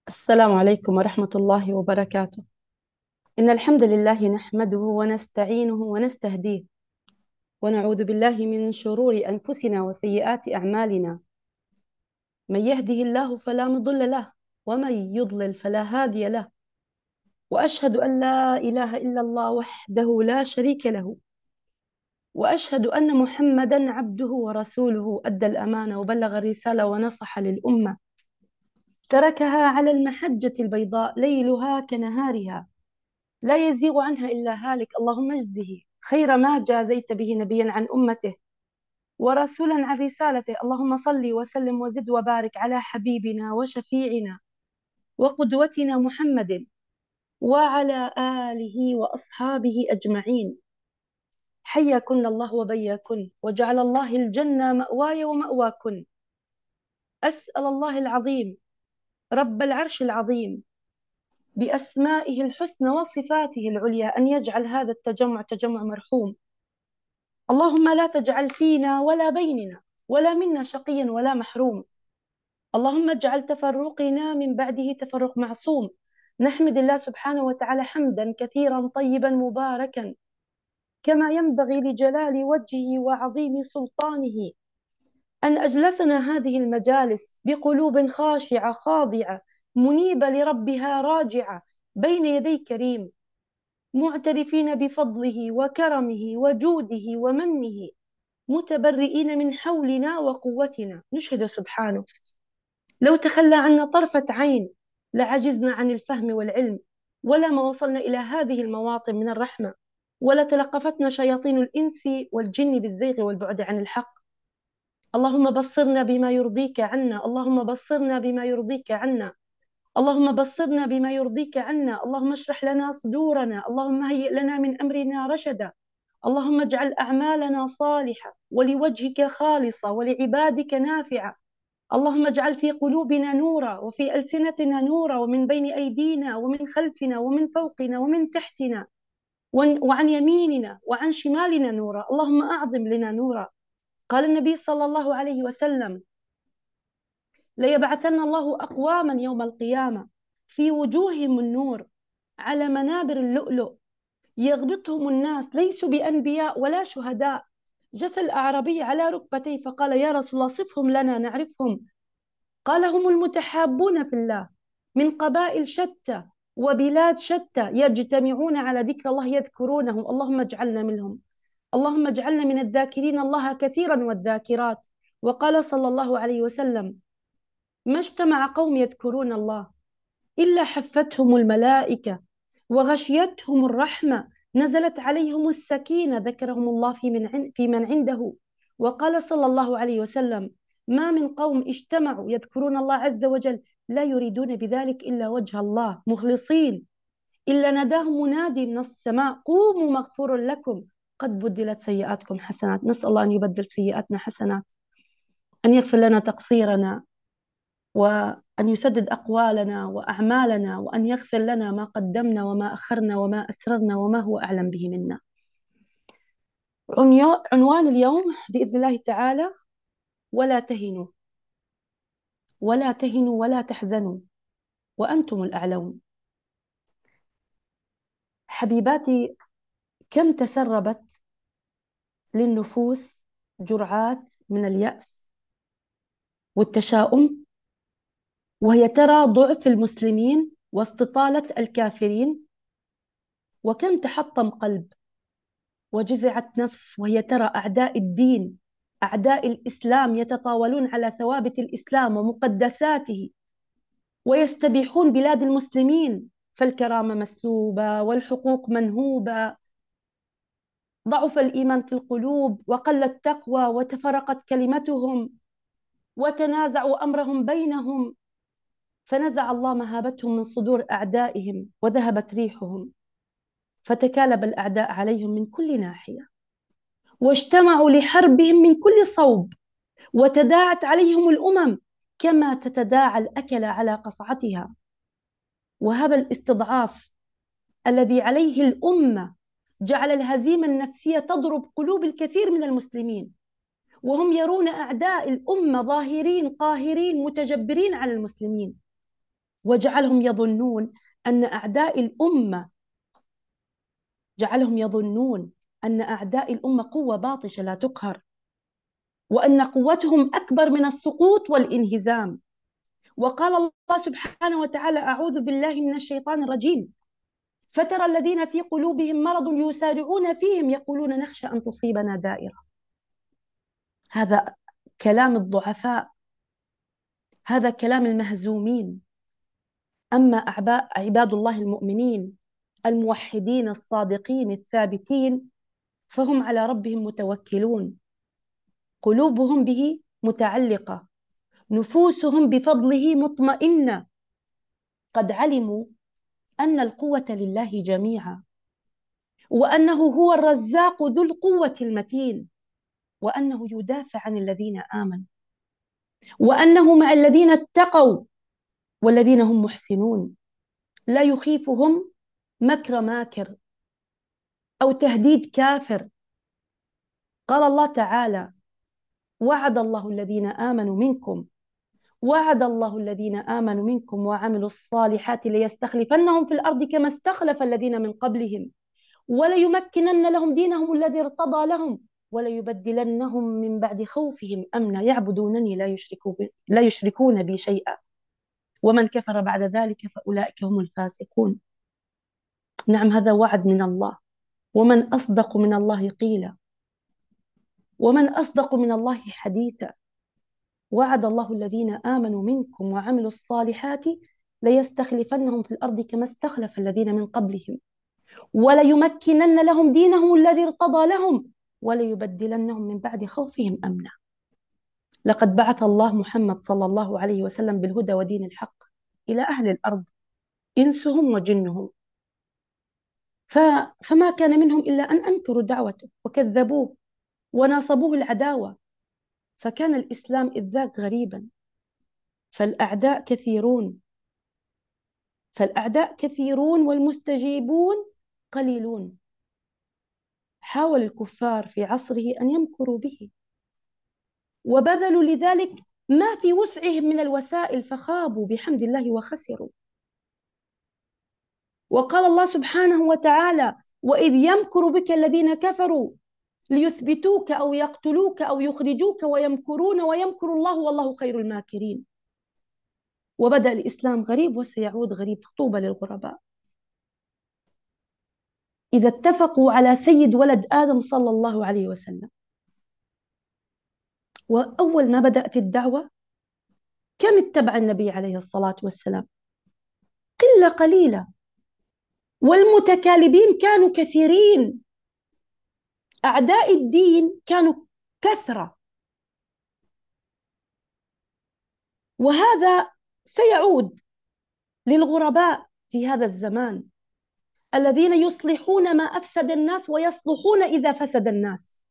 السلام عليكم ورحمة الله وبركاته. إن الحمد لله نحمده ونستعينه ونستهديه ونعوذ بالله من شرور أنفسنا وسيئات أعمالنا. من يهده الله فلا مضل له ومن يضلل فلا هادي له. وأشهد أن لا إله إلا الله وحده لا شريك له، وأشهد أن محمدا عبده ورسوله، أدى الأمانة وبلغ الرسالة ونصح للأمة، تركها على المحجة البيضاء ليلها كنهارها، لا يزيغ عنها إلا هالك. اللهم اجزه خير ما جازيت به نبيا عن أمته ورسولا عن رسالته. اللهم صل وسلم وزد وبارك على حبيبنا وشفيعنا وقدوتنا محمد وعلى آله وأصحابه أجمعين. حياكن الله وبياكن، وجعل الله الجنة مأواي ومأواكن. أسأل الله العظيم رب العرش العظيم بأسمائه الحسنى وصفاته العليا أن يجعل هذا التجمع تجمع مرحوم. اللهم لا تجعل فينا ولا بيننا ولا منا شقيا ولا محروم. اللهم اجعل تفرقنا من بعده تفرق معصوم. نحمد الله سبحانه وتعالى حمدا كثيرا طيبا مباركا كما ينبغي لجلال وجهه وعظيم سلطانه، أن أجلسنا هذه المجالس بقلوب خاشعة خاضعة منيبة لربها راجعة بين يدي كريم، معترفين بفضله وكرمه وجوده ومنه، متبرئين من حولنا وقوتنا. نشهد سبحانه لو تخلى عنا طرفة عين لعجزنا عن الفهم والعلم، ولا ما وصلنا إلى هذه المواطن من الرحمة، ولا تلقفتنا شياطين الإنس والجن بالزيغ والبعد عن الحق. اللهم بصرنا بما يرضيك عنا، اللهم بصرنا بما يرضيك عنا، اللهم بصرنا بما يرضيك عنا. اللهم اشرح لنا صدورنا، اللهم هيئ لنا من أمرنا رشدا. اللهم اجعل أعمالنا صالحة ولوجهك خالصة ولعبادك نافعة. اللهم اجعل في قلوبنا نورا وفي ألسنتنا نورا، ومن بين أيدينا ومن خلفنا ومن فوقنا ومن تحتنا وعن يميننا وعن شمالنا نورا. اللهم أعظم لنا نورا. قال النبي صلى الله عليه وسلم: ليبعثن الله أقواما يوم القيامة في وجوههم النور على منابر اللؤلؤ، يغبطهم الناس ليسوا بأنبياء ولا شهداء. جثى الأعرابي على ركبتيه فقال: يا رسول الله صفهم لنا نعرفهم. قال: هم المتحابون في الله من قبائل شتى وبلاد شتى، يجتمعون على ذكر الله يذكرونه. اللهم اجعلنا منهم، اللهم اجعلنا من الذاكرين الله كثيرا والذاكرات. وقال صلى الله عليه وسلم: ما اجتمع قوم يذكرون الله إلا حفتهم الملائكة وغشيتهم الرحمة، نزلت عليهم السكينة، ذكرهم الله في من عنده. وقال صلى الله عليه وسلم: ما من قوم اجتمعوا يذكرون الله عز وجل لا يريدون بذلك إلا وجه الله مخلصين، إلا ناداهم منادي من السماء: قوموا مغفور لكم قد بدلت سيئاتكم حسنات. نسأل الله أن يبدل سيئاتنا حسنات، أن يغفر لنا تقصيرنا، وأن يسدد أقوالنا وأعمالنا، وأن يغفر لنا ما قدمنا وما أخرنا وما أسررنا وما هو أعلم به منا. عنوان اليوم بإذن الله تعالى: ولا تهنوا، ولا تهنوا ولا تحزنوا وأنتم الأعلون. حبيباتي، كم تسربت للنفوس جرعات من اليأس والتشاؤم، وهي ترى ضعف المسلمين واستطالة الكافرين، وكم تحطم قلب وجزعت نفس وهي ترى أعداء الدين، أعداء الإسلام يتطاولون على ثوابت الإسلام ومقدساته ويستبيحون بلاد المسلمين، فالكرامة مسلوبة والحقوق منهوبة. ضعف الإيمان في القلوب وقل التقوى وتفرقت كلمتهم وتنازعوا أمرهم بينهم، فنزع الله مهابتهم من صدور أعدائهم وذهبت ريحهم، فتكالب الأعداء عليهم من كل ناحية واجتمعوا لحربهم من كل صوب، وتداعت عليهم الأمم كما تتداعى الأكل على قصعتها. وهذا الاستضعاف الذي عليه الأمة جعل الهزيمة النفسية تضرب قلوب الكثير من المسلمين، وهم يرون أعداء الأمة ظاهرين قاهرين متجبرين على المسلمين. وجعلهم يظنون أن أعداء الأمة جعلهم يظنون أن أعداء الأمة قوة باطشة لا تقهر، وأن قوتهم أكبر من السقوط والانهزام. وقال الله سبحانه وتعالى: أعوذ بالله من الشيطان الرجيم: فترى الذين في قلوبهم مرض يسارعون فيهم يقولون نخشى أن تصيبنا دائرة. هذا كلام الضعفاء، هذا كلام المهزومين. أما عباد الله المؤمنين الموحدين الصادقين الثابتين فهم على ربهم متوكلون، قلوبهم به متعلقة، نفوسهم بفضله مطمئنة، قد علموا أن القوة لله جميعا، وأنه هو الرزاق ذو القوة المتين، وأنه يدافع عن الذين آمنوا، وأنه مع الذين اتقوا والذين هم محسنون، لا يخيفهم مكر ماكر أو تهديد كافر. قال الله تعالى: وعد الله الذين آمنوا منكم وعد الله الذين آمنوا منكم وعملوا الصالحات ليستخلفنهم في الأرض كما استخلف الذين من قبلهم وليمكنن لهم دينهم الذي ارتضى لهم وليبدلنهم من بعد خوفهم أمنا يعبدونني لا يشركون بي شيئا ومن كفر بعد ذلك فأولئك هم الفاسقون. نعم، هذا وعد من الله، ومن أصدق من الله قيلا، ومن أصدق من الله حديثا. وعد الله الذين آمنوا منكم وعملوا الصالحات ليستخلفنهم في الأرض كما استخلف الذين من قبلهم وليمكنن لهم دينهم الذي ارتضى لهم وليبدلنهم من بعد خوفهم أمنا. لقد بعث الله محمد صلى الله عليه وسلم بالهدى ودين الحق إلى أهل الأرض إنسهم وجنهم، فما كان منهم إلا أن أنكروا دعوته وكذبوه وناصبوه العداوة، فكان الإسلام إذ ذاك غريبا. فالأعداء كثيرون فالأعداء كثيرون والمستجيبون قليلون. حاول الكفار في عصره أن يمكروا به وبذلوا لذلك ما في وسعهم من الوسائل فخابوا بحمد الله وخسروا. وقال الله سبحانه وتعالى: وإذ يمكر بك الذين كفروا ليثبتوك أو يقتلوك أو يخرجوك ويمكرون ويمكر الله والله خير الماكرين. وبدأ الإسلام غريب وسيعود غريب، فطوبى للغرباء. إذا اتفقوا على سيد ولد آدم صلى الله عليه وسلم، وأول ما بدأت الدعوة كم اتبع النبي عليه الصلاة والسلام؟ قلة قليلة، والمتكالبين كانوا كثيرين. أعداء الدين كانوا كثرة، وهذا سيعود للغرباء في هذا الزمان الذين يصلحون ما أفسد الناس ويصلحون إذا فسد الناس.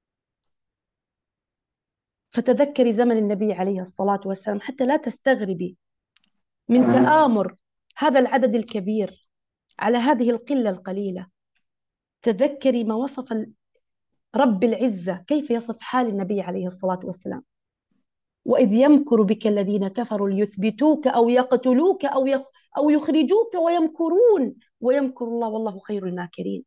فتذكري زمن النبي عليه الصلاة والسلام حتى لا تستغربي من تآمر هذا العدد الكبير على هذه القلة القليلة. تذكري ما وصف رب العزة، كيف يصف حال النبي عليه الصلاة والسلام: وإذ يمكر بك الذين كفروا ليثبتوك أو يقتلوك أو يخرجوك ويمكرون ويمكر الله والله خير الماكرين.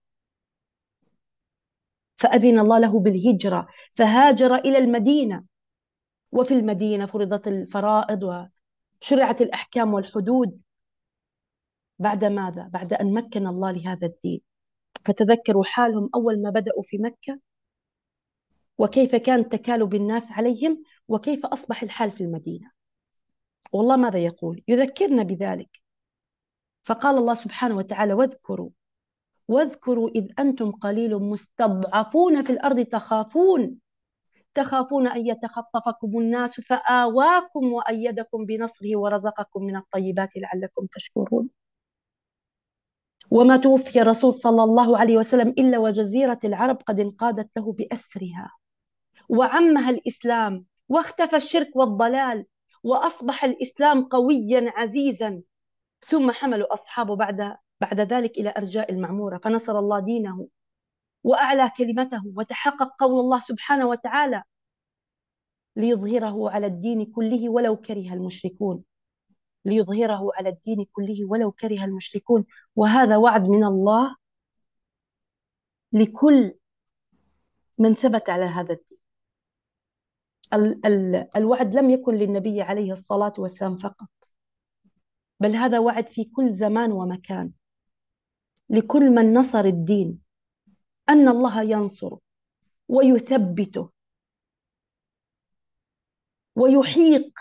فأذن الله له بالهجرة فهاجر إلى المدينة، وفي المدينة فرضت الفرائض وشرعت الأحكام والحدود. بعد ماذا؟ بعد أن مكن الله لهذا الدين. فتذكروا حالهم أول ما بدأوا في مكة، وكيف كان تكالب الناس عليهم، وكيف أصبح الحال في المدينة. والله ماذا يقول؟ يذكرنا بذلك. فقال الله سبحانه وتعالى: واذكروا إذ أنتم قليل مستضعفون في الأرض تخافون أن يتخطفكم الناس فآواكم وأيدكم بنصره ورزقكم من الطيبات لعلكم تشكرون. وما توفي الرسول صلى الله عليه وسلم إلا وجزيرة العرب قد انقادت له بأسرها، وعمها الإسلام، واختفى الشرك والضلال، وأصبح الإسلام قويا عزيزا. ثم حملوا أصحابه بعد ذلك إلى أرجاء المعمورة، فنصر الله دينه وأعلى كلمته، وتحقق قول الله سبحانه وتعالى: ليظهره على الدين كله ولو كره المشركون. ليظهره على الدين كله ولو كره المشركون. وهذا وعد من الله لكل من ثبت على هذا الدين. الوعد لم يكن للنبي عليه الصلاة والسلام فقط، بل هذا وعد في كل زمان ومكان لكل من نصر الدين، أن الله ينصره ويثبته ويحيق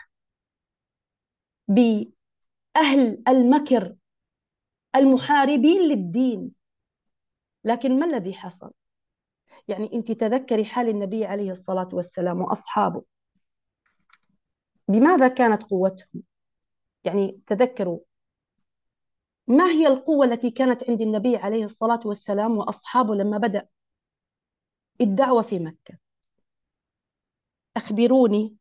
بأهل المكر المحاربين للدين. لكن ما الذي حصل؟ يعني أنت تذكري حال النبي عليه الصلاة والسلام وأصحابه، بماذا كانت قوتهم؟ يعني تذكروا ما هي القوة التي كانت عند النبي عليه الصلاة والسلام وأصحابه لما بدأ الدعوة في مكة. أخبروني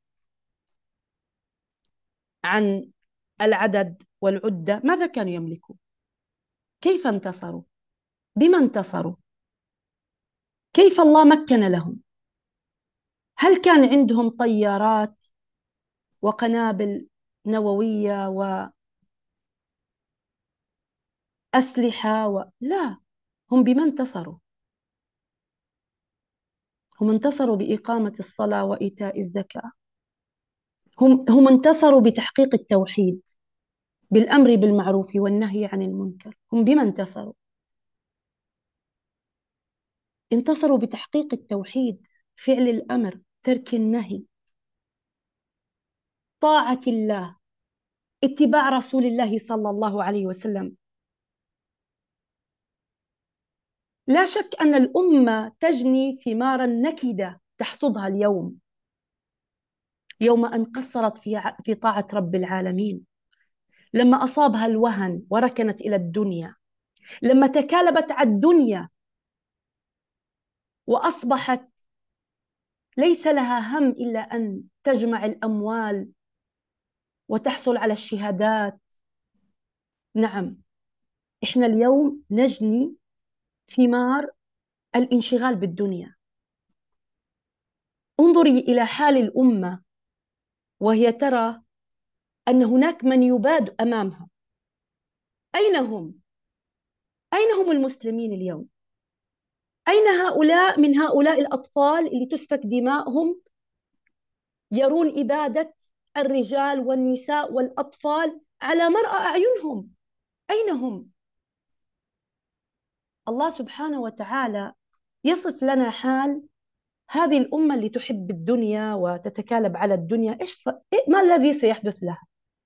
عن العدد والعدة، ماذا كانوا يملكون؟ كيف انتصروا؟ بما انتصروا؟ كيف الله مكن لهم؟ هل كان عندهم طيارات وقنابل نووية وأسلحة لا، هم بما انتصروا؟ هم انتصروا بإقامة الصلاة وإيتاء الزكاة. هم انتصروا بتحقيق التوحيد، بالأمر بالمعروف والنهي عن المنكر. هم بما انتصروا؟ انتصروا بتحقيق التوحيد، فعل الأمر، ترك النهي، طاعة الله، اتباع رسول الله صلى الله عليه وسلم. لا شك أن الأمة تجني ثمارا نكدة تحصدها اليوم، يوم أن قصرت في طاعة رب العالمين، لما أصابها الوهن وركنت إلى الدنيا، لما تكالبت على الدنيا وأصبحت ليس لها هم إلا أن تجمع الأموال وتحصل على الشهادات. نعم، إحنا اليوم نجني ثمار الانشغال بالدنيا. انظري إلى حال الأمة وهي ترى أن هناك من يباد أمامها. أين هم؟ أين هم المسلمين اليوم؟ أين هؤلاء من هؤلاء الأطفال اللي تسفك دماؤهم، يرون إبادة الرجال والنساء والأطفال على مرأى أعينهم؟ أين هم؟ الله سبحانه وتعالى يصف لنا حال هذه الأمة اللي تحب الدنيا وتتكالب على الدنيا. ما الذي سيحدث لها؟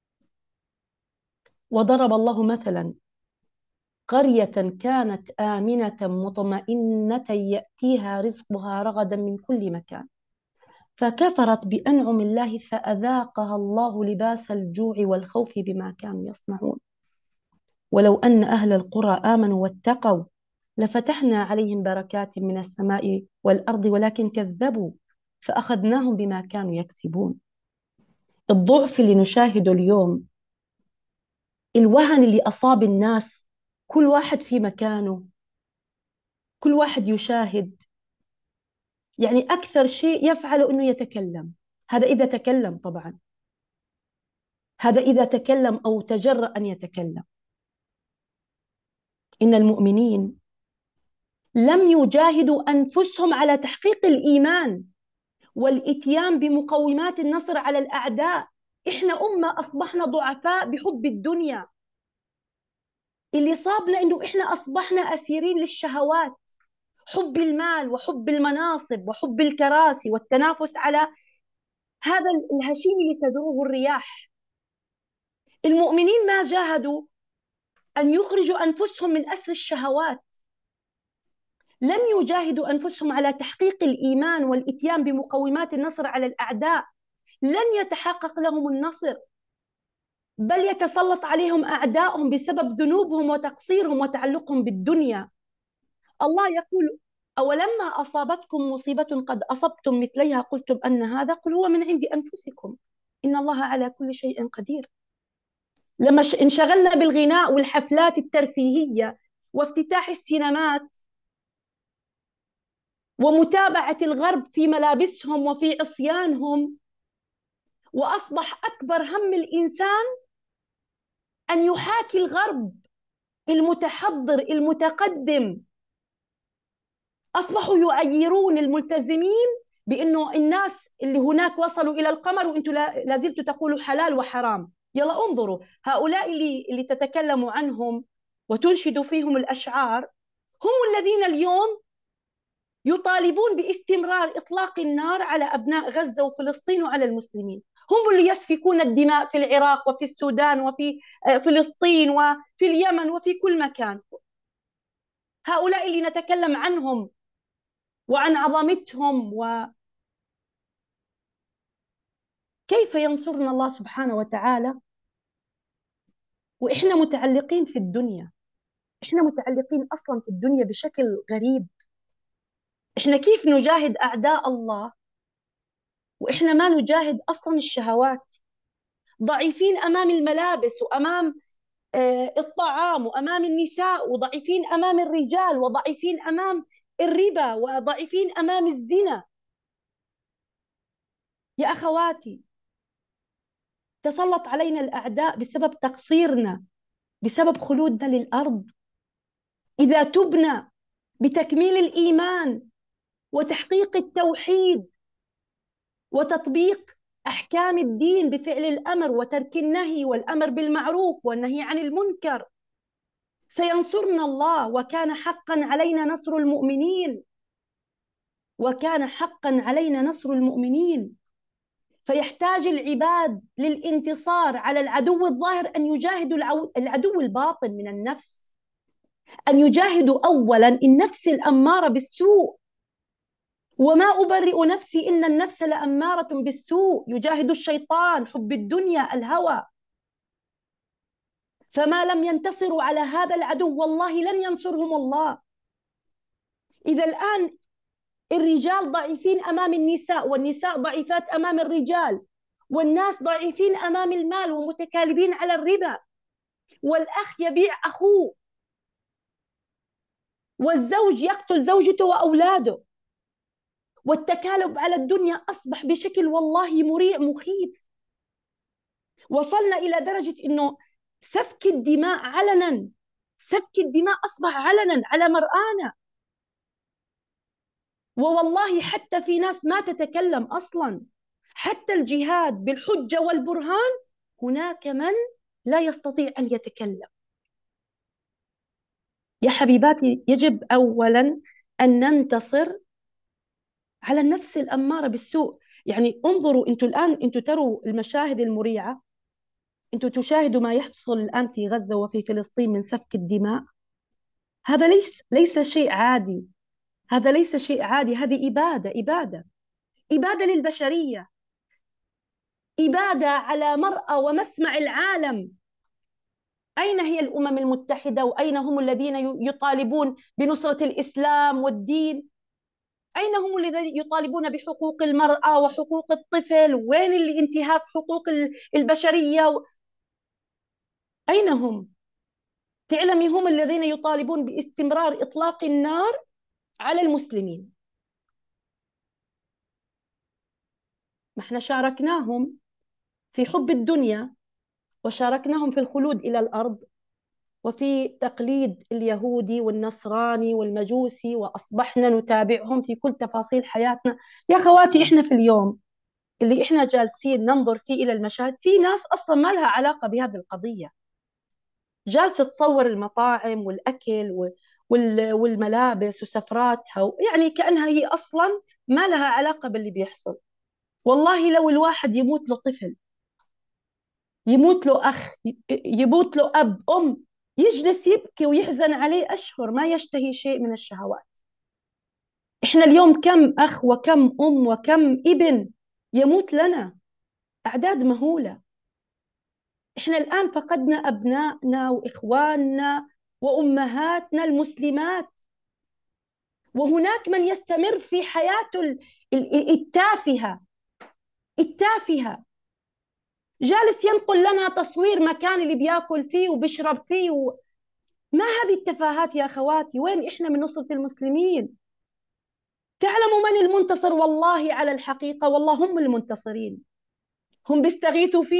وضرب الله مثلا قرية كانت آمنة مطمئنة يأتيها رزقها رغدا من كل مكان فكفرت بأنعم الله فأذاقها الله لباس الجوع والخوف بما كانوا يصنعون. ولو أن أهل القرى آمنوا واتقوا لفتحنا عليهم بركات من السماء والأرض ولكن كذبوا فأخذناهم بما كانوا يكسبون. الضعف اللي نشاهده اليوم، الوهن اللي أصاب الناس، كل واحد في مكانه، كل واحد يشاهد. يعني أكثر شيء يفعله أنه يتكلم، هذا إذا تكلم طبعا، هذا إذا تكلم أو تجرأ أن يتكلم. إن المؤمنين لم يجاهدوا أنفسهم على تحقيق الإيمان والإتيان بمقومات النصر على الأعداء. إحنا أمة أصبحنا ضعفاء بحب الدنيا. اللي صابنا إنه إحنا أصبحنا أسيرين للشهوات، حب المال وحب المناصب وحب الكراسي والتنافس على هذا الهشيم اللي تذروه الرياح. المؤمنين ما جاهدوا أن يخرجوا أنفسهم من أسر الشهوات، لم يجاهدوا أنفسهم على تحقيق الإيمان والإتيان بمقومات النصر على الأعداء، لن يتحقق لهم النصر، بل يتسلط عليهم أعداؤهم بسبب ذنوبهم وتقصيرهم وتعلقهم بالدنيا. الله يقول: أولما أصابتكم مصيبة قد أصبتم مثليها قلتم أن هذا، قل هو من عند أنفسكم إن الله على كل شيء قدير. لما انشغلنا بالغناء والحفلات الترفيهية وافتتاح السينمات ومتابعة الغرب في ملابسهم وفي عصيانهم، وأصبح أكبر هم الإنسان أن يحاكي الغرب المتحضر المتقدم. أصبحوا يعيرون الملتزمين بأنه الناس اللي هناك وصلوا إلى القمر وأنتم لا زلتوا تقولوا حلال وحرام. يلا انظروا هؤلاء اللي تتكلموا عنهم وتنشد فيهم الأشعار هم الذين اليوم يطالبون باستمرار إطلاق النار على أبناء غزة وفلسطين وعلى المسلمين. هم اللي يسفكون الدماء في العراق وفي السودان وفي فلسطين وفي اليمن وفي كل مكان. هؤلاء اللي نتكلم عنهم وعن عظمتهم، وكيف ينصرنا الله سبحانه وتعالى وإحنا متعلقين في الدنيا. إحنا متعلقين أصلا في الدنيا بشكل غريب. إحنا كيف نجاهد أعداء الله وإحنا ما نجاهد أصلا الشهوات؟ ضعيفين أمام الملابس وأمام الطعام وأمام النساء، وضعيفين أمام الرجال، وضعيفين أمام الربا، وضعيفين أمام الزنا. يا أخواتي، تسلط علينا الأعداء بسبب تقصيرنا، بسبب خلودنا للأرض. إذا تبنا بتكميل الإيمان وتحقيق التوحيد وتطبيق أحكام الدين بفعل الأمر وترك النهي، والأمر بالمعروف والنهي عن المنكر، سينصرنا الله. وكان حقا علينا نصر المؤمنين، وكان حقا علينا نصر المؤمنين. فيحتاج العباد للانتصار على العدو الظاهر أن يجاهدوا العدو الباطن من النفس، أن يجاهدوا أولا النفس الأمارة بالسوء. وما أبرئ نفسي إن النفس لأمارة بالسوء. يجاهد الشيطان، حب الدنيا، الهوى. فما لم ينتصروا على هذا العدو والله لن ينصرهم الله. إذا الآن الرجال ضعيفين أمام النساء، والنساء ضعيفات أمام الرجال، والناس ضعيفين أمام المال ومتكالبين على الربا، والأخ يبيع أخوه، والزوج يقتل زوجته وأولاده، والتكالب على الدنيا أصبح بشكل والله مريع مخيف. وصلنا إلى درجة أنه سفك الدماء علنا، سفك الدماء أصبح علنا على مرآنا. ووالله حتى في ناس ما تتكلم أصلا. حتى الجهاد بالحجة والبرهان هناك من لا يستطيع أن يتكلم. يا حبيباتي، يجب أولا أن ننتصر على النفس الأمارة بالسوء. يعني انظروا أنتوا الآن، أنتوا تروا المشاهد المريعة، أنتوا تشاهدوا ما يحصل الآن في غزة وفي فلسطين من سفك الدماء. هذا ليس شيء عادي. هذا ليس شيء عادي. هذه إبادة، إبادة، إبادة للبشرية، إبادة على مرأى ومسمع العالم. أين هي الأمم المتحدة؟ وأين هم الذين يطالبون بنصرة الإسلام والدين؟ أين هم الذين يطالبون بحقوق المرأة وحقوق الطفل؟ وين اللي انتهاك حقوق البشرية؟ أين هم؟ تعلمي هم الذين يطالبون باستمرار إطلاق النار على المسلمين. ما احنا شاركناهم في حب الدنيا، وشاركناهم في الخلود إلى الأرض، وفي تقليد اليهودي والنصراني والمجوسي، وأصبحنا نتابعهم في كل تفاصيل حياتنا. يا خواتي، إحنا في اليوم اللي إحنا جالسين ننظر فيه إلى المشاهد، في ناس أصلا ما لها علاقة بهذه القضية، جالسة تصور المطاعم والأكل والملابس وسفراتها، يعني كأنها هي أصلا ما لها علاقة باللي بيحصل. والله لو الواحد يموت له طفل، يموت له أخ، يموت له أب أم، يجلس يبكي ويحزن عليه أشهر، ما يشتهي شيء من الشهوات. إحنا اليوم كم أخ وكم أم وكم ابن يموت لنا، أعداد مهولة. إحنا الآن فقدنا أبنائنا وإخواننا وأمهاتنا المسلمات، وهناك من يستمر في حياته التافهة التافهة، جالس ينقل لنا تصوير مكان اللي بياكل فيه وبيشرب فيه ما هذه التفاهات يا أخواتي؟ وين إحنا من نصرة المسلمين؟ تعلموا من المنتصر؟ والله على الحقيقة والله هم المنتصرين. هم بيستغيثوا فينا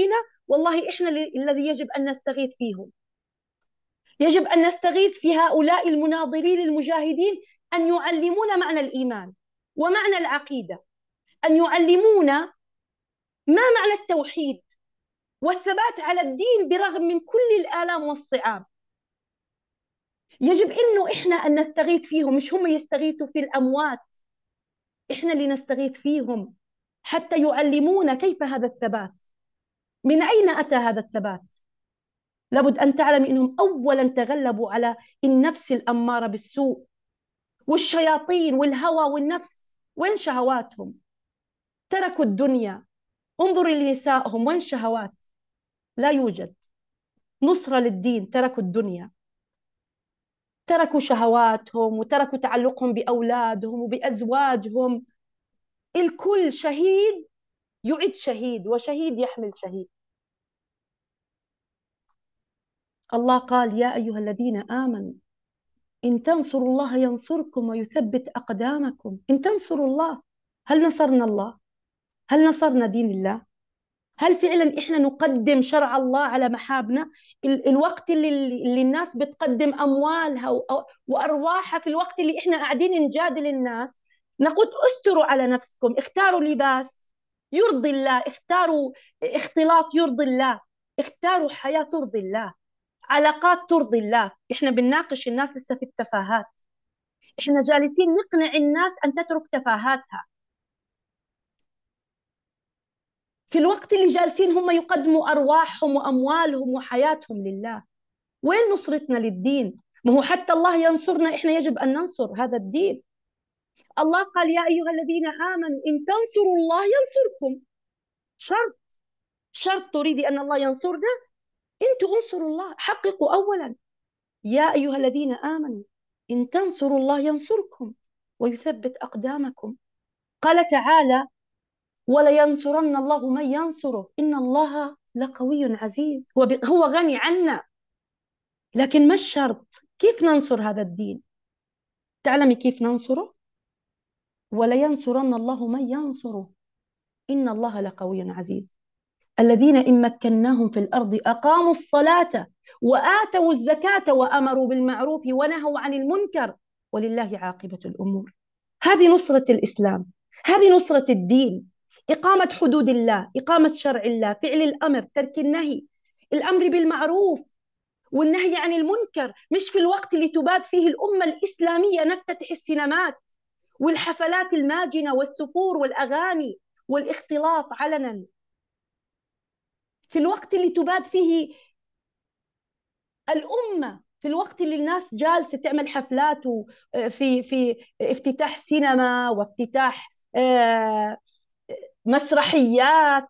والله إحنا الذي يجب أن نستغيث فيهم. يجب أن نستغيث في هؤلاء المناضلين المجاهدين، أن يعلمونا معنى الإيمان ومعنى العقيدة، أن يعلمونا ما معنى التوحيد والثبات على الدين برغم من كل الآلام والصعاب. يجب إنه إحنا أن نستغيث فيهم، مش هم يستغيثوا في الأموات، إحنا اللي نستغيث فيهم حتى يعلمونا كيف هذا الثبات، من أين أتى هذا الثبات. لابد أن تعلم إنهم أولا تغلبوا على النفس الأمارة بالسوء والشياطين والهوى والنفس. وين شهواتهم؟ تركوا الدنيا. انظر لنسائهم، وين شهوات؟ لا يوجد. نصرة للدين، تركوا الدنيا، تركوا شهواتهم وتركوا تعلقهم بأولادهم وبأزواجهم. الكل شهيد يعد شهيد، وشهيد يحمل شهيد. الله قال: يا أيها الذين آمنوا إن تنصروا الله ينصركم ويثبت أقدامكم. إن تنصروا الله، هل نصرنا الله؟ هل نصرنا دين الله؟ هل فعلا إحنا نقدم شرع الله على محابنا؟ الوقت اللي الناس بتقدم أموالها وأرواحها، في الوقت اللي إحنا قاعدين نجادل الناس نقول: استروا على نفسكم، اختاروا لباس يرضي الله، اختاروا اختلاط يرضي الله، اختاروا حياة ترضي الله، علاقات ترضي الله. إحنا بنناقش الناس لسه في التفاهات، إحنا جالسين نقنع الناس أن تترك تفاهاتها، في الوقت اللي جالسين هم يقدموا أرواحهم وأموالهم وحياتهم لله. وين نصرتنا للدين؟ ما هو حتى الله ينصرنا، إحنا يجب أن ننصر هذا الدين. الله قال: يا أيها الذين آمنوا إن تنصروا الله ينصركم. شرط، شرط تريدي أن الله ينصرنا، أنتوا انصروا الله، حققوا أولا: يا أيها الذين آمنوا إن تنصروا الله ينصركم ويثبت أقدامكم. قال تعالى: ولينصرن الله من ينصره إن الله لقوي عزيز. هو غني عنا، لكن ما الشرط؟ كيف ننصر هذا الدين؟ تعلمي كيف ننصره؟ ولينصرن الله من ينصره إن الله لقوي عزيز. الذين إن مكناهم في الأرض أقاموا الصلاة وآتوا الزكاة وأمروا بالمعروف ونهوا عن المنكر ولله عاقبة الأمور. هذه نصرة الإسلام، هذه نصرة الدين. إقامة حدود الله، إقامة شرع الله، فعل الأمر، ترك النهي، الأمر بالمعروف والنهي عن المنكر، مش في الوقت اللي تباد فيه الأمة الإسلامية نفتتح السينمات والحفلات الماجنة والسفور والأغاني والاختلاط علنا، في الوقت اللي تباد فيه الأمة، في الوقت اللي الناس جالسة تعمل حفلات في افتتاح سينما وافتتاح مسرحيات،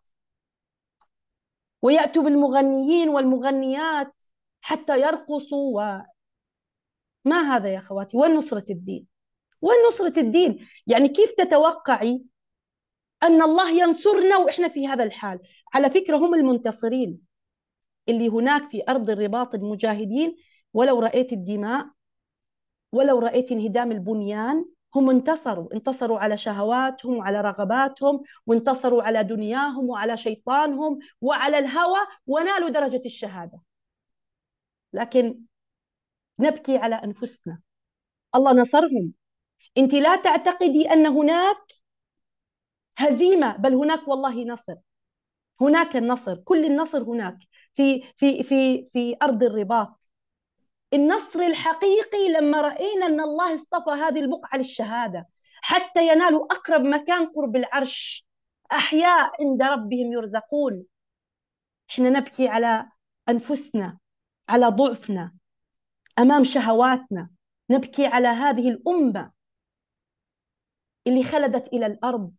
ويأتوا بالمغنيين والمغنيات حتى يرقصوا. ما هذا يا أخواتي؟ وين نصرة الدين؟ وين نصرة الدين؟ يعني كيف تتوقعي أن الله ينصرنا وإحنا في هذا الحال؟ على فكرة هم المنتصرين اللي هناك في أرض الرباط المجاهدين. ولو رأيت الدماء، ولو رأيت انهدام البنيان، هم انتصروا، انتصروا على شهواتهم وعلى رغباتهم، وانتصروا على دنياهم وعلى شيطانهم وعلى الهوى، ونالوا درجة الشهادة. لكن نبكي على أنفسنا. الله نصرهم. أنت لا تعتقدي أن هناك هزيمة، بل هناك والله نصر. هناك النصر، كل النصر هناك في أرض الرباط. النصر الحقيقي لما رأينا أن الله اصطفى هذه البقعة للشهادة حتى ينالوا أقرب مكان قرب العرش، أحياء عند ربهم يرزقون. إحنا نبكي على أنفسنا، على ضعفنا أمام شهواتنا، نبكي على هذه الأمة اللي خلدت إلى الأرض.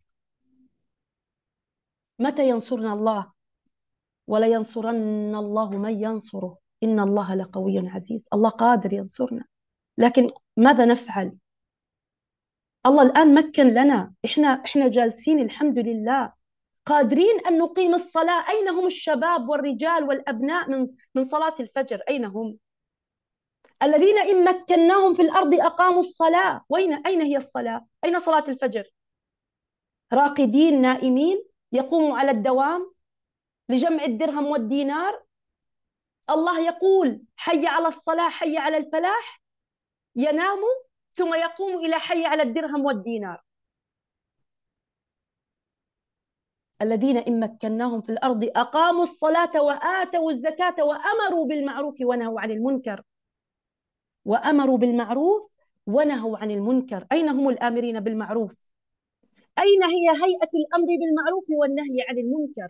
متى ينصرنا الله؟ ولا ينصرن الله من ينصره إن الله لقوي عزيز. الله قادر ينصرنا، لكن ماذا نفعل؟ الله الآن مكن لنا، إحنا جالسين الحمد لله قادرين أن نقيم الصلاة. أين هم الشباب والرجال والأبناء من صلاة الفجر؟ أين هم؟ الذين إن مكناهم في الأرض أقاموا الصلاة. أين هي الصلاة؟ أين صلاة الفجر؟ راقدين نائمين، يقوموا على الدوام. لجمع الدرهم والدينار. الله يقول حي على الصلاة حي على الفلاح، ينام ثم يقوم إلى حي على الدرهم والدينار. الذين إن مكناهم في الأرض أقاموا الصلاة وآتوا الزكاة وأمروا بالمعروف ونهوا عن المنكر. وأمروا بالمعروف ونهوا عن المنكر. أين هم الآمرين بالمعروف؟ أين هي هيئة الأمر بالمعروف والنهي عن المنكر؟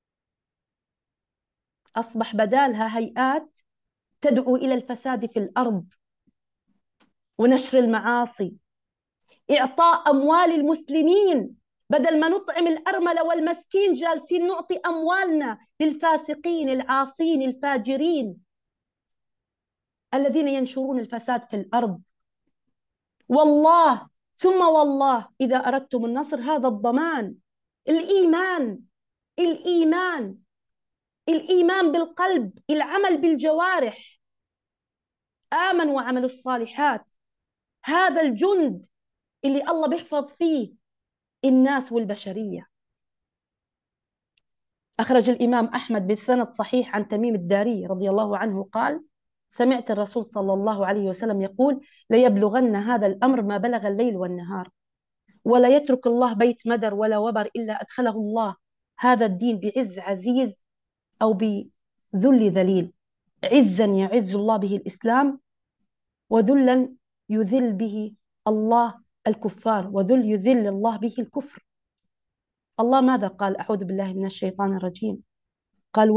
أصبح بدالها هيئات تدعو إلى الفساد في الأرض ونشر المعاصي، إعطاء أموال المسلمين. بدل ما نطعم الأرملة والمسكين جالسين نعطي أموالنا للفاسقين العاصين الفاجرين الذين ينشرون الفساد في الأرض. والله ثم والله إذا أردتم النصر هذا الضمان. الإيمان، الإيمان، الإيمان بالقلب، العمل بالجوارح. آمنوا وعملوا الصالحات. هذا الجند اللي الله بيحفظ فيه الناس والبشرية. أخرج الإمام أحمد بسند صحيح عن تميم الداري رضي الله عنه قال: سمعت الرسول صلى الله عليه وسلم يقول: ليبلغن هذا الأمر ما بلغ الليل والنهار، ولا يترك الله بيت مدر ولا وبر إلا أدخله الله هذا الدين بعز عزيز أو بذل ذليل. عزا يعز الله به الإسلام، وذلا يذل به الله الكفار، وذل يذل الله به الكفر. الله ماذا قال؟ أعوذ بالله من الشيطان الرجيم. قال: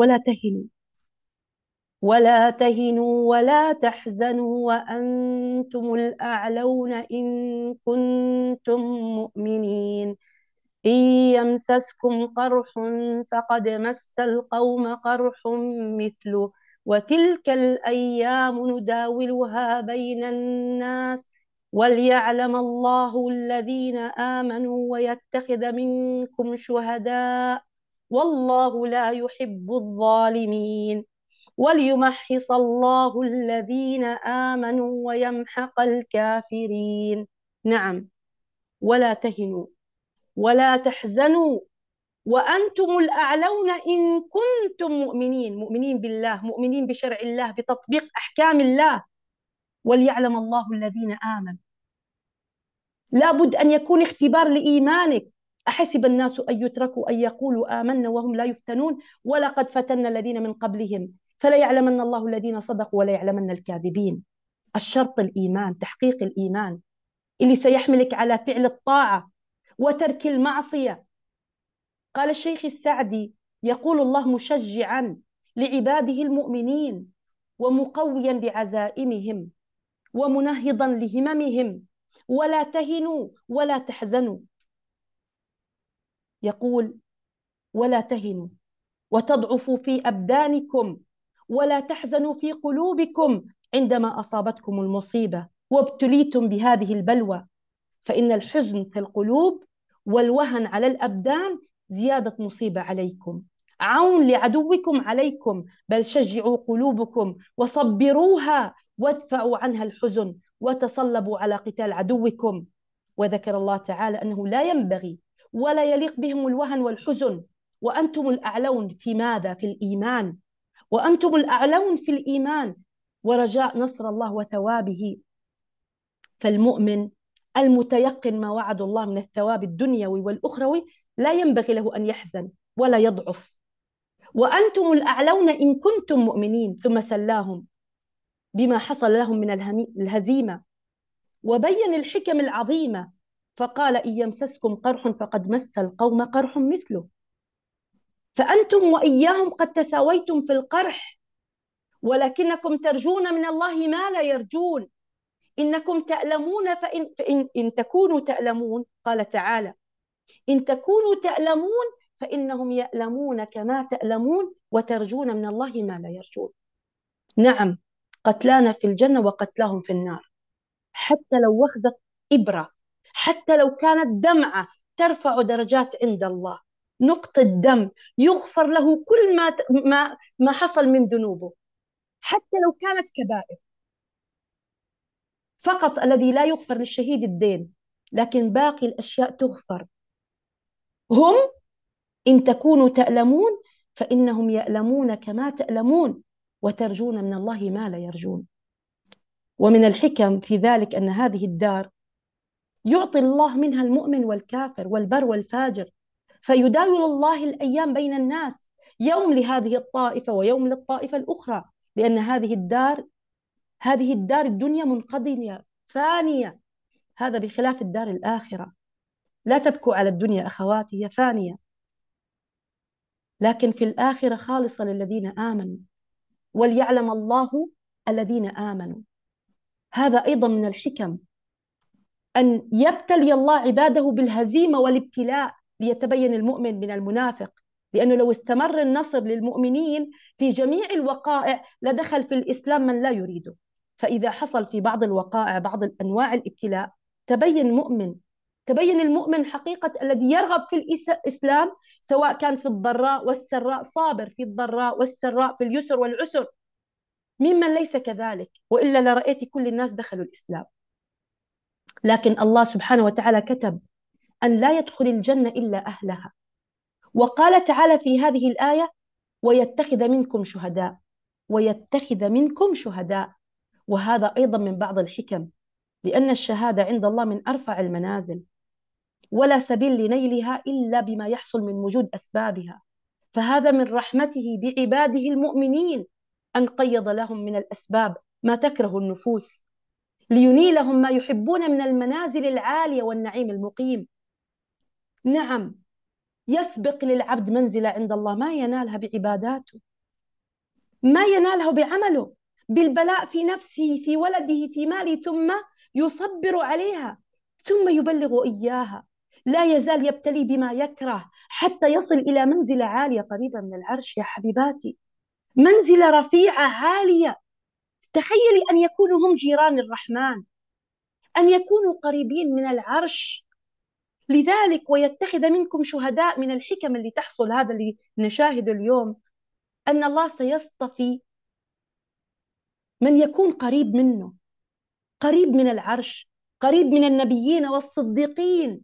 ولا تهنوا ولا تحزنوا وأنتم الأعلون إن كنتم مؤمنين. إن يمسسكم قرح فقد مس القوم قرح مثله، وتلك الأيام نداولها بين الناس وليعلم الله الذين آمنوا ويتخذ منكم شهداء والله لا يحب الظالمين وليمحص الله الذين آمنوا ويمحق الكافرين. نعم، ولا تهنوا ولا تحزنوا وأنتم الأعلون إن كنتم مؤمنين، مؤمنين بالله، مؤمنين بشرع الله، بتطبيق أحكام الله. وليعلم الله الذين آمنوا. لابد أن يكون اختبار لإيمانك. أحسب الناس أن يتركوا أن يقولوا آمنا وهم لا يفتنون ولقد فتنا الذين من قبلهم فلا يعلمن الله الذين صدقوا ولا يعلمن الكاذبين. الشرط الإيمان، تحقيق الإيمان اللي سيحملك على فعل الطاعة وترك المعصية. قال الشيخ السعدي: يقول الله مشجعا لعباده المؤمنين ومقويا لعزائمهم ومنهضا لهممهم: ولا تهنوا ولا تحزنوا. يقول: ولا تهنوا وتضعفوا في أبدانكم ولا تحزنوا في قلوبكم عندما أصابتكم المصيبة وابتليتم بهذه البلوى، فإن الحزن في القلوب والوهن على الأبدان زيادة مصيبة عليكم، عون لعدوكم عليكم، بل شجعوا قلوبكم وصبروها وادفعوا عنها الحزن وتصلبوا على قتال عدوكم. وذكر الله تعالى أنه لا ينبغي ولا يليق بهم الوهن والحزن. وأنتم الأعلون في ماذا؟ في الإيمان. وأنتم الأعلون في الإيمان ورجاء نصر الله وثوابه. فالمؤمن المتيقن ما وعد الله من الثواب الدنيوي والأخروي لا ينبغي له أن يحزن ولا يضعف. وأنتم الأعلون إن كنتم مؤمنين. ثم سلاهم بما حصل لهم من الهزيمة وبين الحكم العظيمة، فقال: إن يمسسكم قرح فقد مس القوم قرح مثله. فأنتم وإياهم قد تساويتم في القرح، ولكنكم ترجون من الله ما لا يرجون. إنكم تألمون فإن تكونوا تألمون، قال تعالى: إن تكونوا تألمون فإنهم يألمون كما تألمون وترجون من الله ما لا يرجون. نعم، قتلانا في الجنة وقتلاهم في النار، حتى لو وخزت إبرة، حتى لو كانت دمعة ترفع درجات عند الله. نقطة دم يغفر له كل ما حصل من ذنوبه، حتى لو كانت كبائر. فقط الذي لا يغفر للشهيد الدين، لكن باقي الأشياء تغفر. هم إن تكونوا تألمون فإنهم يألمون كما تألمون وترجون من الله ما لا يرجون. ومن الحكم في ذلك أن هذه الدار يعطي الله منها المؤمن والكافر والبر والفاجر، فيداول الله الأيام بين الناس، يوم لهذه الطائفة ويوم للطائفة الأخرى، لأن هذه الدار الدنيا منقضية فانية. هذا بخلاف الدار الآخرة. لا تبكوا على الدنيا أخواتي، هي فانية، لكن في الآخرة خالصة للذين آمنوا، وليعلم الله الذين آمنوا. هذا أيضا من الحكم، أن يبتلي الله عباده بالهزيمة والابتلاء ليتبين المؤمن من المنافق. لأنه لو استمر النصر للمؤمنين في جميع الوقائع لدخل في الإسلام من لا يريده. فإذا حصل في بعض الوقائع بعض أنواع الابتلاء تبين المؤمن حقيقة الذي يرغب في الإسلام، سواء كان في الضراء والسراء صابر، في الضراء والسراء، في اليسر والعسر، ممن ليس كذلك، وإلا لرأيت كل الناس دخلوا الإسلام. لكن الله سبحانه وتعالى كتب أن لا يدخل الجنة إلا أهلها. وقال تعالى في هذه الآية: ويتخذ منكم شهداء، ويتخذ منكم شهداء. وهذا أيضا من بعض الحكم، لأن الشهادة عند الله من أرفع المنازل، ولا سبيل لنيلها إلا بما يحصل من وجود أسبابها. فهذا من رحمته بعباده المؤمنين أن قيض لهم من الأسباب ما تكره النفوس، لينيلهم ما يحبون من المنازل العالية والنعيم المقيم. نعم، يسبق للعبد منزلة عند الله ما ينالها بعباداته، ما ينالها بعمله، بالبلاء في نفسه، في ولده، في ماله، ثم يصبر عليها، ثم يبلغ إياها. لا يزال يبتلي بما يكره حتى يصل إلى منزلة عالية قريبة من العرش يا حبيباتي، منزلة رفيعة عالية. تخيلي أن يكونوا هم جيران الرحمن، أن يكونوا قريبين من العرش. لذلك ويتخذ منكم شهداء، من الحكم اللي تحصل هذا اللي نشاهده اليوم، أن الله سيصطفي من يكون قريب منه، قريب من العرش، قريب من النبيين والصديقين.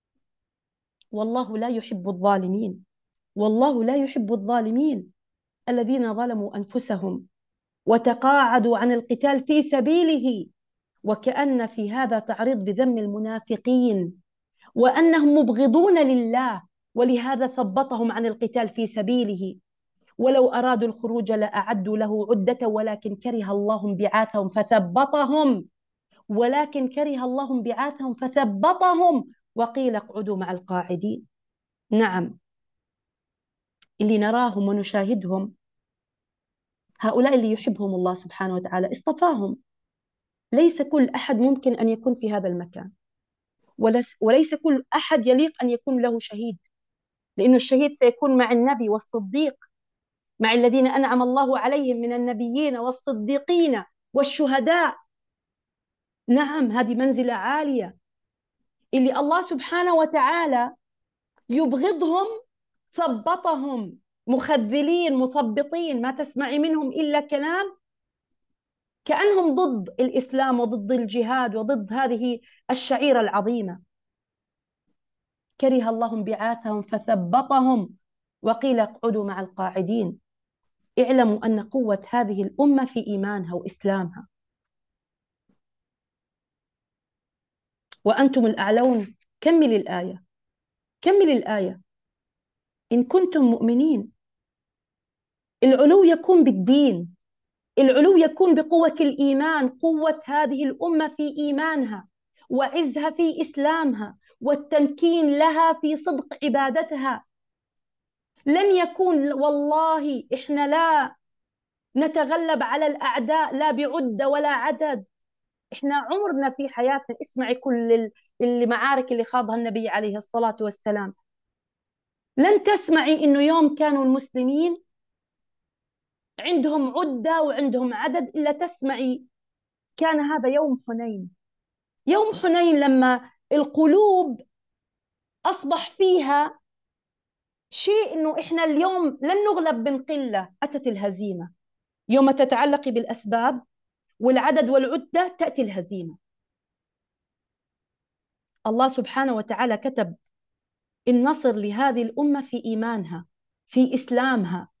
والله لا يحب الظالمين، والله لا يحب الظالمين الذين ظلموا أنفسهم وتقاعدوا عن القتال في سبيله. وكأن في هذا تعريض بذم المنافقين وأنهم مبغضون لله، ولهذا ثبطهم عن القتال في سبيله. ولو أرادوا الخروج لأعدوا له عدة ولكن كره الله انبعاثهم فثبطهم، ولكن كره الله انبعاثهم فثبطهم وقيل اقعدوا مع القاعدين. نعم، اللي نراهم ونشاهدهم هؤلاء اللي يحبهم الله سبحانه وتعالى اصطفاهم. ليس كل أحد ممكن أن يكون في هذا المكان، وليس كل أحد يليق أن يكون له شهيد، لأن الشهيد سيكون مع النبي والصديق، مع الذين أنعم الله عليهم من النبيين والصديقين والشهداء. نعم، هذه منزلة عالية اللي الله سبحانه وتعالى يبغضهم، ثبطهم مخذلين مثبطين، ما تسمعي منهم إلا كلام، كأنهم ضد الإسلام وضد الجهاد وضد هذه الشعيرة العظيمة. كره الله انبعاثهم فثبطهم وقيل اقعدوا مع القاعدين. اعلموا أن قوة هذه الأمة في إيمانها وإسلامها، وأنتم الأعلون. كمل الآية، كمل الآية. إن كنتم مؤمنين، العلو يكون بالدين، العلو يكون بقوة الإيمان، قوة هذه الأمة في إيمانها وعزها في إسلامها والتمكين لها في صدق عبادتها. لن يكون، والله إحنا لا نتغلب على الأعداء لا بعدة ولا عدد. إحنا عمرنا في حياتنا، اسمعي كل المعارك اللي خاضها النبي عليه الصلاة والسلام، لن تسمعي إنه يوم كانوا المسلمين عندهم عدة وعندهم عدد إلا تسمعي كان هذا يوم حنين. يوم حنين لما القلوب أصبح فيها شيء إنه إحنا اليوم لن نغلب من قلة، أتت الهزيمة. يوم تتعلقي بالأسباب والعدد والعدة تأتي الهزيمة. الله سبحانه وتعالى كتب النصر لهذه الأمة في إيمانها، في إسلامها،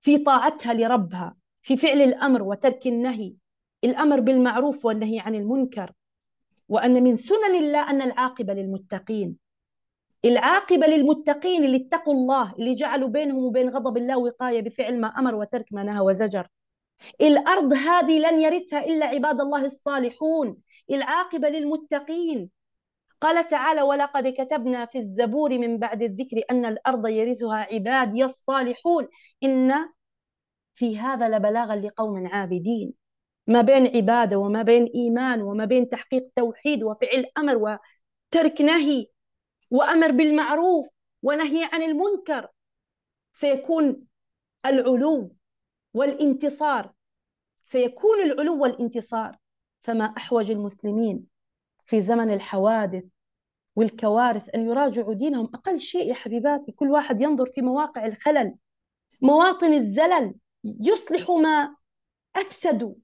في طاعتها لربها، في فعل الأمر وترك النهي، الأمر بالمعروف والنهي عن المنكر. وأن من سنن الله أن العاقبة للمتقين. العاقبة للمتقين اللي اتقوا الله، اللي جعلوا بينهم وبين غضب الله وقاية بفعل ما أمر وترك ما نهى وزجر. الأرض هذه لن يرثها إلا عباد الله الصالحون. العاقبة للمتقين. قال تعالى: ولقد كتبنا في الزبور من بعد الذكر أن الأرض يرثها عبادي الصالحون إن في هذا لبلاغا لقوم عابدين. ما بين عبادة وما بين إيمان وما بين تحقيق توحيد وفعل أمر وترك نهي وأمر بالمعروف ونهي عن المنكر سيكون العلو والانتصار. سيكون العلو والانتصار. فما أحوج المسلمين في زمن الحوادث والكوارث أن يراجعوا دينهم. أقل شيء يا حبيباتي كل واحد ينظر في مواقع الخلل، مواطن الزلل، يصلح ما أفسدوا،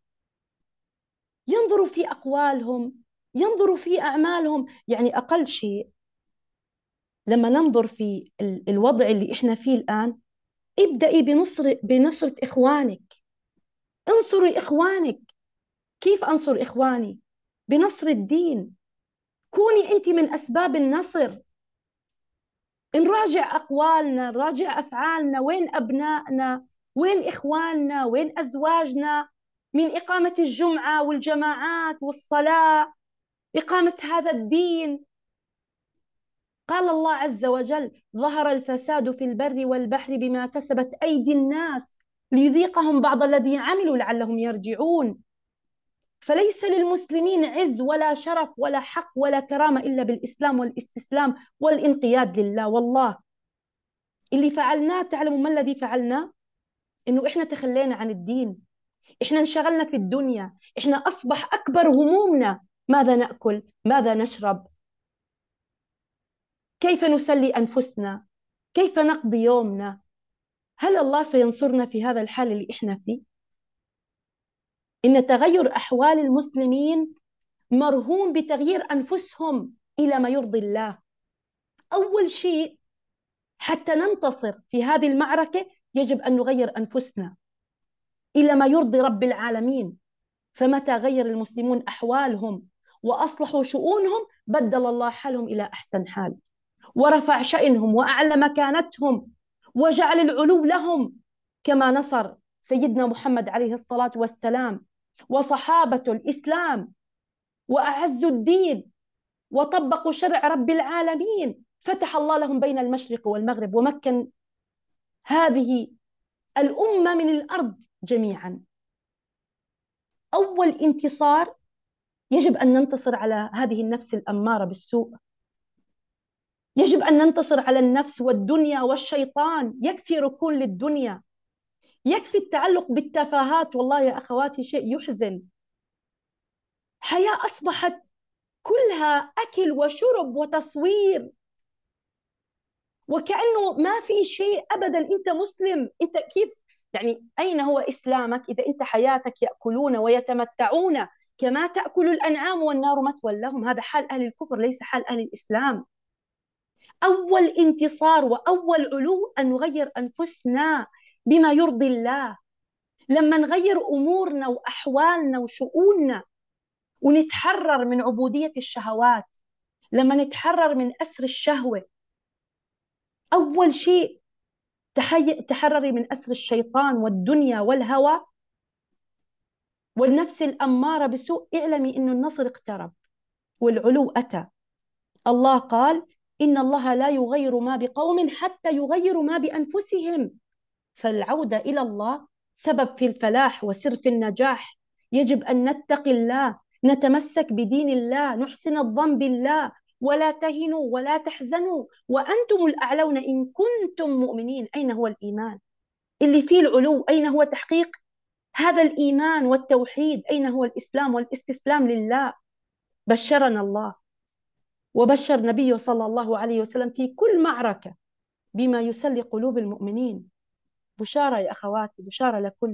ينظروا في أقوالهم، ينظروا في أعمالهم. يعني أقل شيء لما ننظر في الوضع اللي إحنا فيه الآن، ابدأي بنصرة إخوانك. انصري إخوانك. كيف أنصر إخواني؟ بنصر الدين. كوني أنت من أسباب النصر. نراجع أقوالنا، نراجع أفعالنا. وين أبنائنا؟ وين إخواننا؟ وين أزواجنا؟ من إقامة الجمعة والجماعات والصلاة، إقامة هذا الدين. قال الله عز وجل: ظهر الفساد في البر والبحر بما كسبت أيدي الناس ليذيقهم بعض الذي عملوا لعلهم يرجعون. فليس للمسلمين عز ولا شرف ولا حق ولا كرامة إلا بالإسلام والاستسلام والانقياد لله. والله اللي فعلناه، تعلموا ما الذي فعلناه؟ إنه إحنا تخلينا عن الدين، إحنا انشغلنا في الدنيا، إحنا أصبح أكبر همومنا ماذا نأكل، ماذا نشرب، كيف نسلي أنفسنا، كيف نقضي يومنا. هل الله سينصرنا في هذا الحال اللي إحنا فيه؟ إن تغير أحوال المسلمين مرهون بتغيير أنفسهم إلى ما يرضي الله. أول شيء حتى ننتصر في هذه المعركة يجب أن نغير أنفسنا إلى ما يرضي رب العالمين. فمتى غير المسلمون أحوالهم وأصلحوا شؤونهم بدل الله حالهم إلى أحسن حال، ورفع شأنهم وأعلى مكانتهم وجعل العلو لهم، كما نصر سيدنا محمد عليه الصلاة والسلام وصحابة الإسلام وأعزوا الدين وطبقوا شرع رب العالمين. فتح الله لهم بين المشرق والمغرب ومكن هذه الأمة من الأرض جميعا. أول انتصار يجب أن ننتصر على هذه النفس الأمارة بالسوء. يجب أن ننتصر على النفس والدنيا والشيطان. يكفي ركون للدنيا، يكفي التعلق بالتفاهات. والله يا أخواتي شيء يحزن. حياة أصبحت كلها أكل وشرب وتصوير، وكأنه ما في شيء أبدا. أنت مسلم، أنت كيف يعني؟ أين هو إسلامك إذا أنت حياتك يأكلون ويتمتعون كما تأكل الأنعام والنار مثوى لهم؟ هذا حال أهل الكفر، ليس حال أهل الإسلام. أول انتصار وأول علو أن نغير أنفسنا بما يرضي الله. لما نغير أمورنا وأحوالنا وشؤوننا ونتحرر من عبودية الشهوات، لما نتحرر من أسر الشهوة. أول شيء تحرري من أسر الشيطان والدنيا والهوى والنفس الأمارة بسوء. اعلمي أن النصر اقترب والعلو أتى. الله قال: إن الله لا يغير ما بقوم حتى يغيروا ما بأنفسهم. فالعودة إلى الله سبب في الفلاح وسر في النجاح. يجب أن نتقي الله، نتمسك بدين الله، نحسن الظن بالله، ولا تهنوا ولا تحزنوا وأنتم الأعلون إن كنتم مؤمنين. أين هو الإيمان اللي فيه العلو؟ أين هو تحقيق هذا الإيمان والتوحيد؟ أين هو الإسلام والاستسلام لله؟ بشرنا الله وبشر نبيه صلى الله عليه وسلم في كل معركة بما يسلي قلوب المؤمنين. بشارة يا أخواتي، بشارة لكل.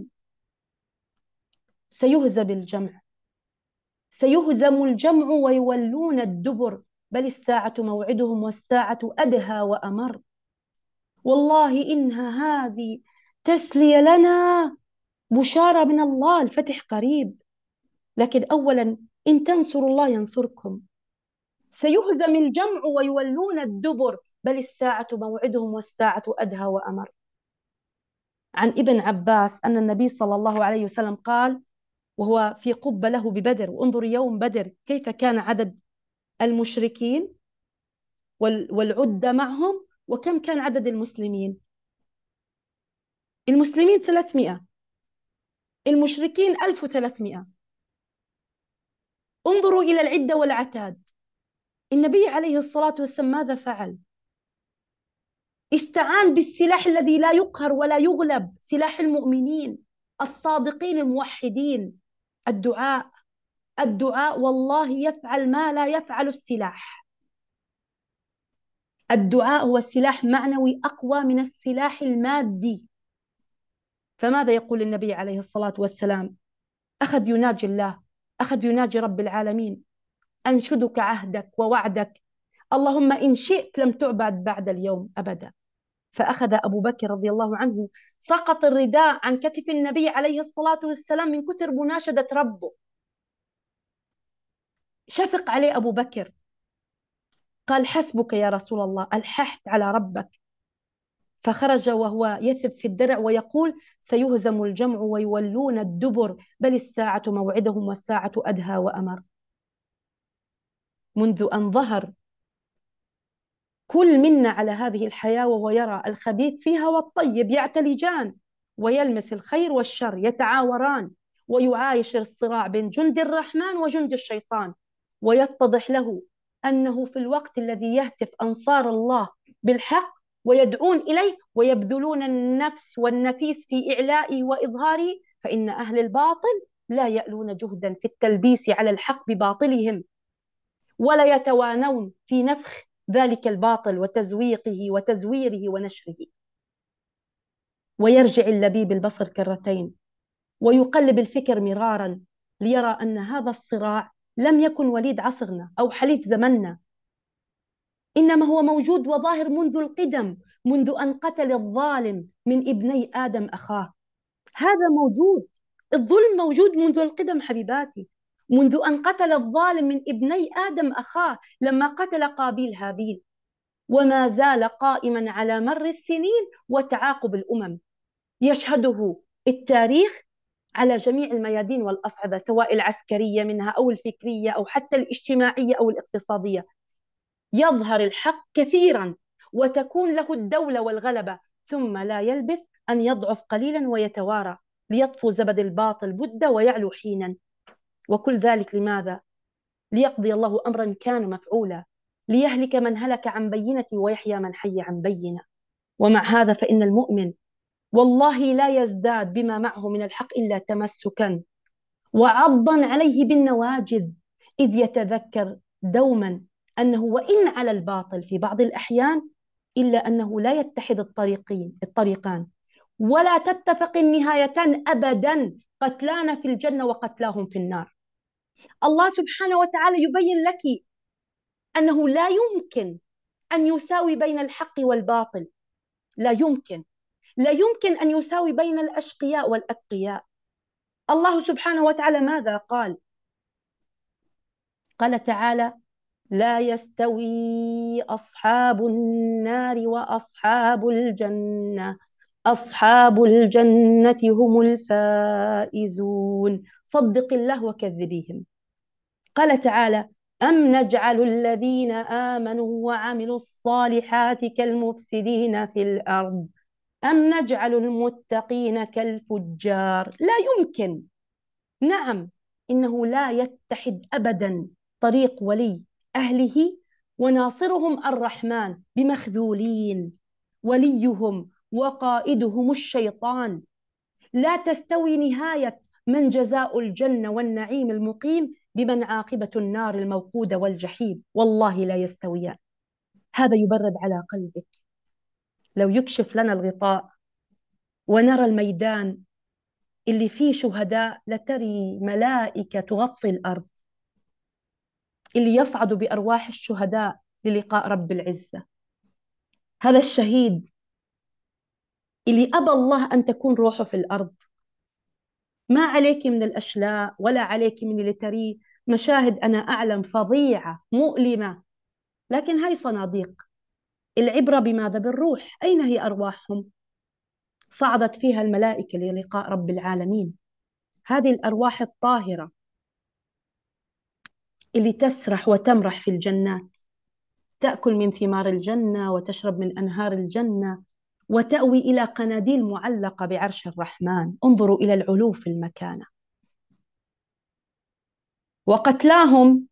سيهزم الجمع، سيهزم الجمع ويولون الدبر، بل الساعة موعدهم والساعة أدهى وأمر. والله إنها هذه تسلية لنا، بشارة من الله، الفتح قريب. لكن أولا، إن تنصروا الله ينصركم. سيهزم الجمع ويولون الدبر، بل الساعة موعدهم والساعة أدهى وأمر. عن ابن عباس أن النبي صلى الله عليه وسلم قال، وهو في قبة له ببدر، وانظر يوم بدر كيف كان عدد المشركين والعدة معهم، وكم كان عدد المسلمين. المسلمين 300، المشركين 1300. انظروا إلى العدة والعتاد. النبي عليه الصلاة والسلام ماذا فعل؟ استعان بالسلاح الذي لا يقهر ولا يغلب، سلاح المؤمنين الصادقين الموحدين، الدعاء. الدعاء والله يفعل ما لا يفعل السلاح. الدعاء هو سلاح معنوي أقوى من السلاح المادي. فماذا يقول النبي عليه الصلاة والسلام؟ أخذ يناجي الله، أخذ يناجي رب العالمين: أنشدك عهدك ووعدك، اللهم إن شئت لم تعبد بعد اليوم أبدا. فأخذ أبو بكر رضي الله عنه، سقط الرداء عن كتف النبي عليه الصلاة والسلام من كثر مناشدة ربه. شفق عليه أبو بكر، قال: حسبك يا رسول الله، ألححت على ربك. فخرج وهو يثب في الدرع ويقول: سيهزم الجمع ويولون الدبر، بل الساعة موعدهم والساعة أدهى وأمر. منذ أن ظهر كل منا على هذه الحياة وهو يرى الخبيث فيها والطيب يعتلجان، ويلمس الخير والشر يتعاوران، ويعايش الصراع بين جند الرحمن وجند الشيطان، ويتضح له أنه في الوقت الذي يهتف أنصار الله بالحق ويدعون إليه ويبذلون النفس والنفيس في إعلائه وإظهاره، فإن أهل الباطل لا يألون جهدا في التلبيس على الحق بباطلهم، ولا يتوانون في نفخ ذلك الباطل وتزويقه وتزويره ونشره. ويرجع اللبيب البصر كرتين، ويقلب الفكر مرارا، ليرى أن هذا الصراع لم يكن وليد عصرنا أو حليف زمننا، إنما هو موجود وظاهر منذ القدم، منذ أن قتل الظالم من ابني آدم أخاه. هذا موجود، الظلم موجود منذ القدم حبيباتي، منذ أن قتل الظالم من ابني آدم أخاه لما قتل قابيل هابيل، وما زال قائما على مر السنين وتعاقب الأمم، يشهده التاريخ على جميع الميادين والأصعدة، سواء العسكرية منها أو الفكرية أو حتى الاجتماعية أو الاقتصادية. يظهر الحق كثيرا وتكون له الدولة والغلبة، ثم لا يلبث أن يضعف قليلا ويتوارى، ليطفو زبد الباطل بدا ويعلو حينا. وكل ذلك لماذا؟ ليقضي الله أمرا كان مفعولا، ليهلك من هلك عن بينة ويحيى من حي عن بينة. ومع هذا فإن المؤمن والله لا يزداد بما معه من الحق إلا تمسكا وعضا عليه بالنواجذ، إذ يتذكر دوما أنه وإن على الباطل في بعض الأحيان، إلا أنه لا يتحد الطريقان، ولا تتفق النهايتان أبدا، قتلان في الجنة وقتلاهم في النار. الله سبحانه وتعالى يبين لك أنه لا يمكن أن يساوي بين الحق والباطل، لا يمكن، لا يمكن أن يساوي بين الأشقياء والأتقياء. الله سبحانه وتعالى ماذا قال؟ قال تعالى: لا يستوي أصحاب النار وأصحاب الجنة، أصحاب الجنة هم الفائزون. صدق الله وكذبيهم. قال تعالى: أم نجعل الذين آمنوا وعملوا الصالحات كالمفسدين في الأرض، أم نجعل المتقين كالفجار. لا يمكن. نعم، إنه لا يتحد أبدا طريق ولي أهله وناصرهم الرحمن بمخذولين، وليهم وقائدهم الشيطان. لا تستوي نهاية من جزاء الجنة والنعيم المقيم بمن عاقبة النار الموقودة والجحيم، والله لا يستويان. هذا يبرد على قلبك. لو يكشف لنا الغطاء ونرى الميدان اللي فيه شهداء، لتري ملائكة تغطي الأرض، اللي يصعدوا بأرواح الشهداء للقاء رب العزة. هذا الشهيد اللي أبى الله أن تكون روحه في الأرض. ما عليك من الأشلاء ولا عليك من اللي تريه مشاهد، أنا أعلم فظيعة مؤلمة، لكن هاي صناديق. العبرة بماذا؟ بالروح. أين هي أرواحهم؟ صعدت فيها الملائكة للقاء رب العالمين. هذه الأرواح الطاهرة اللي تسرح وتمرح في الجنات، تأكل من ثمار الجنة وتشرب من أنهار الجنة، وتأوي إلى قناديل معلقة بعرش الرحمن. انظروا إلى العلو في المكانة. وقتلاهم،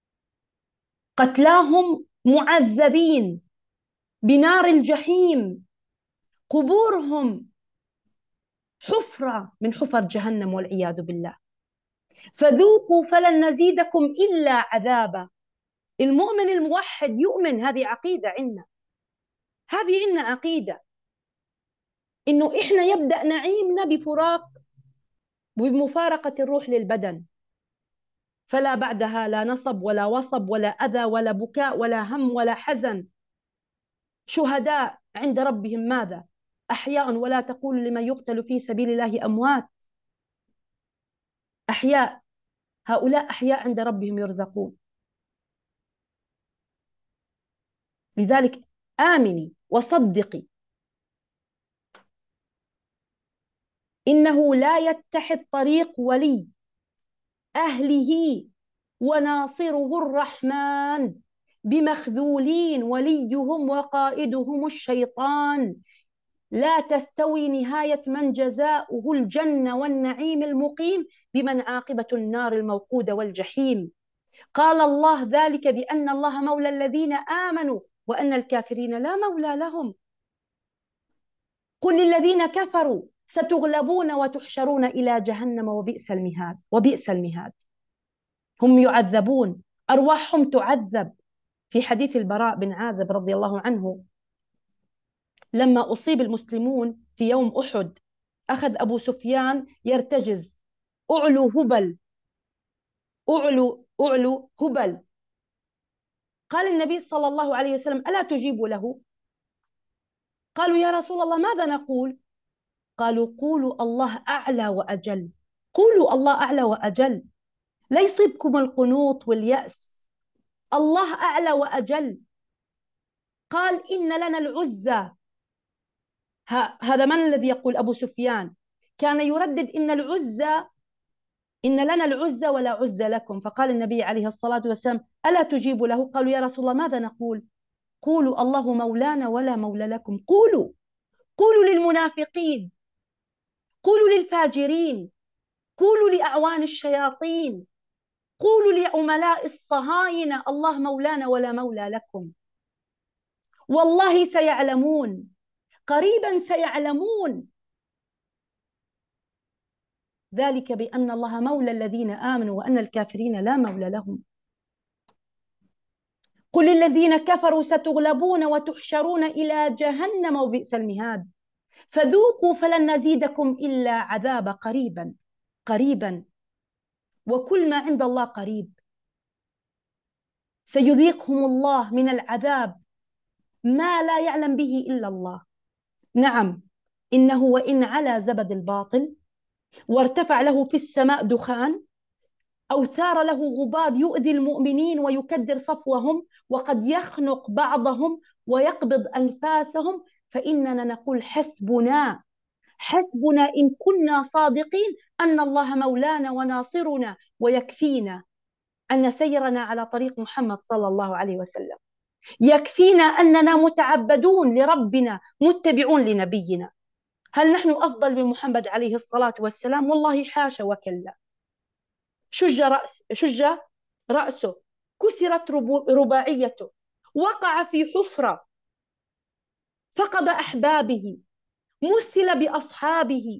قتلاهم معذبين بنار الجحيم، قبورهم حفرة من حفر جهنم والعياذ بالله. فذوقوا فلن نزيدكم إلا عذابا. المؤمن الموحد يؤمن، هذه عقيدة عندنا، هذه عندنا عقيدة إنه إحنا يبدأ نعيمنا بفراق، بمفارقة الروح للبدن، فلا بعدها لا نصب ولا وصب ولا أذى ولا بكاء ولا هم ولا حزن. شهداء عند ربهم ماذا؟ أحياء، ولا تقولوا لمن يقتل في سبيل الله أموات، أحياء. هؤلاء أحياء عند ربهم يرزقون. لذلك آمني وصدقي إنه لا يتحد طريق ولي أهله وناصره الرحمن بمخذولين وليهم وقائدهم الشيطان. لا تستوي نهاية من جزاؤه الجنة والنعيم المقيم بمن عاقبة النار الموقودة والجحيم. قال الله ذلك بأن الله مولى الذين آمنوا وأن الكافرين لا مولى لهم. قل للذين كفروا ستغلبون وتحشرون إلى جهنم وبئس المهاد. وبئس المهاد. هم يعذبون، أرواحهم تعذب. في حديث البراء بن عازب رضي الله عنه، لما أصيب المسلمون في يوم أحد، أخذ أبو سفيان يرتجز: أعلو هبل، أعلو أعلو هبل. قال النبي صلى الله عليه وسلم: ألا تجيب له؟ قالوا: يا رسول الله ماذا نقول؟ قالوا: قولوا الله أعلى وأجل. قولوا الله أعلى وأجل، لا يصيبكم القنوط واليأس. الله أعلى وأجل. قال: إن لنا العزى. هذا من الذي يقول؟ أبو سفيان كان يردد إن العزى، إن لنا العزى ولا عزى لكم. فقال النبي عليه الصلاة والسلام: ألا تجيب له؟ قالوا: يا رسول الله ماذا نقول؟ قولوا الله مولانا ولا مولى لكم. قولوا، قولوا للمنافقين، قولوا للفاجرين، قولوا لأعوان الشياطين، قولوا لعملاء الصهاينة: الله مولانا ولا مولى لكم. والله سيعلمون، قريبا سيعلمون. ذلك بأن الله مولى الذين آمنوا وأن الكافرين لا مولى لهم. قل للذين كفروا ستغلبون وتحشرون إلى جهنم وبئس المهاد. فذوقوا فلن نزيدكم إلا عذاب. قريبا، قريبا، وكل ما عند الله قريب. سيذيقهم الله من العذاب ما لا يعلم به إلا الله. نعم، إنه وإن علا زبد الباطل وارتفع له في السماء دخان أو ثار له غبار يؤذي المؤمنين ويكدر صفوهم وقد يخنق بعضهم ويقبض أنفاسهم، فإننا نقول: حسبنا، حسبنا إن كنا صادقين أن الله مولانا وناصرنا، ويكفينا أن سيرنا على طريق محمد صلى الله عليه وسلم. يكفينا أننا متعبدون لربنا متبعون لنبينا. هل نحن أفضل من محمد عليه الصلاة والسلام؟ والله حاشا وكلا. شج رأسه، كسرت رباعيته، وقع في حفرة، فقد أحبابه، مثل بأصحابه.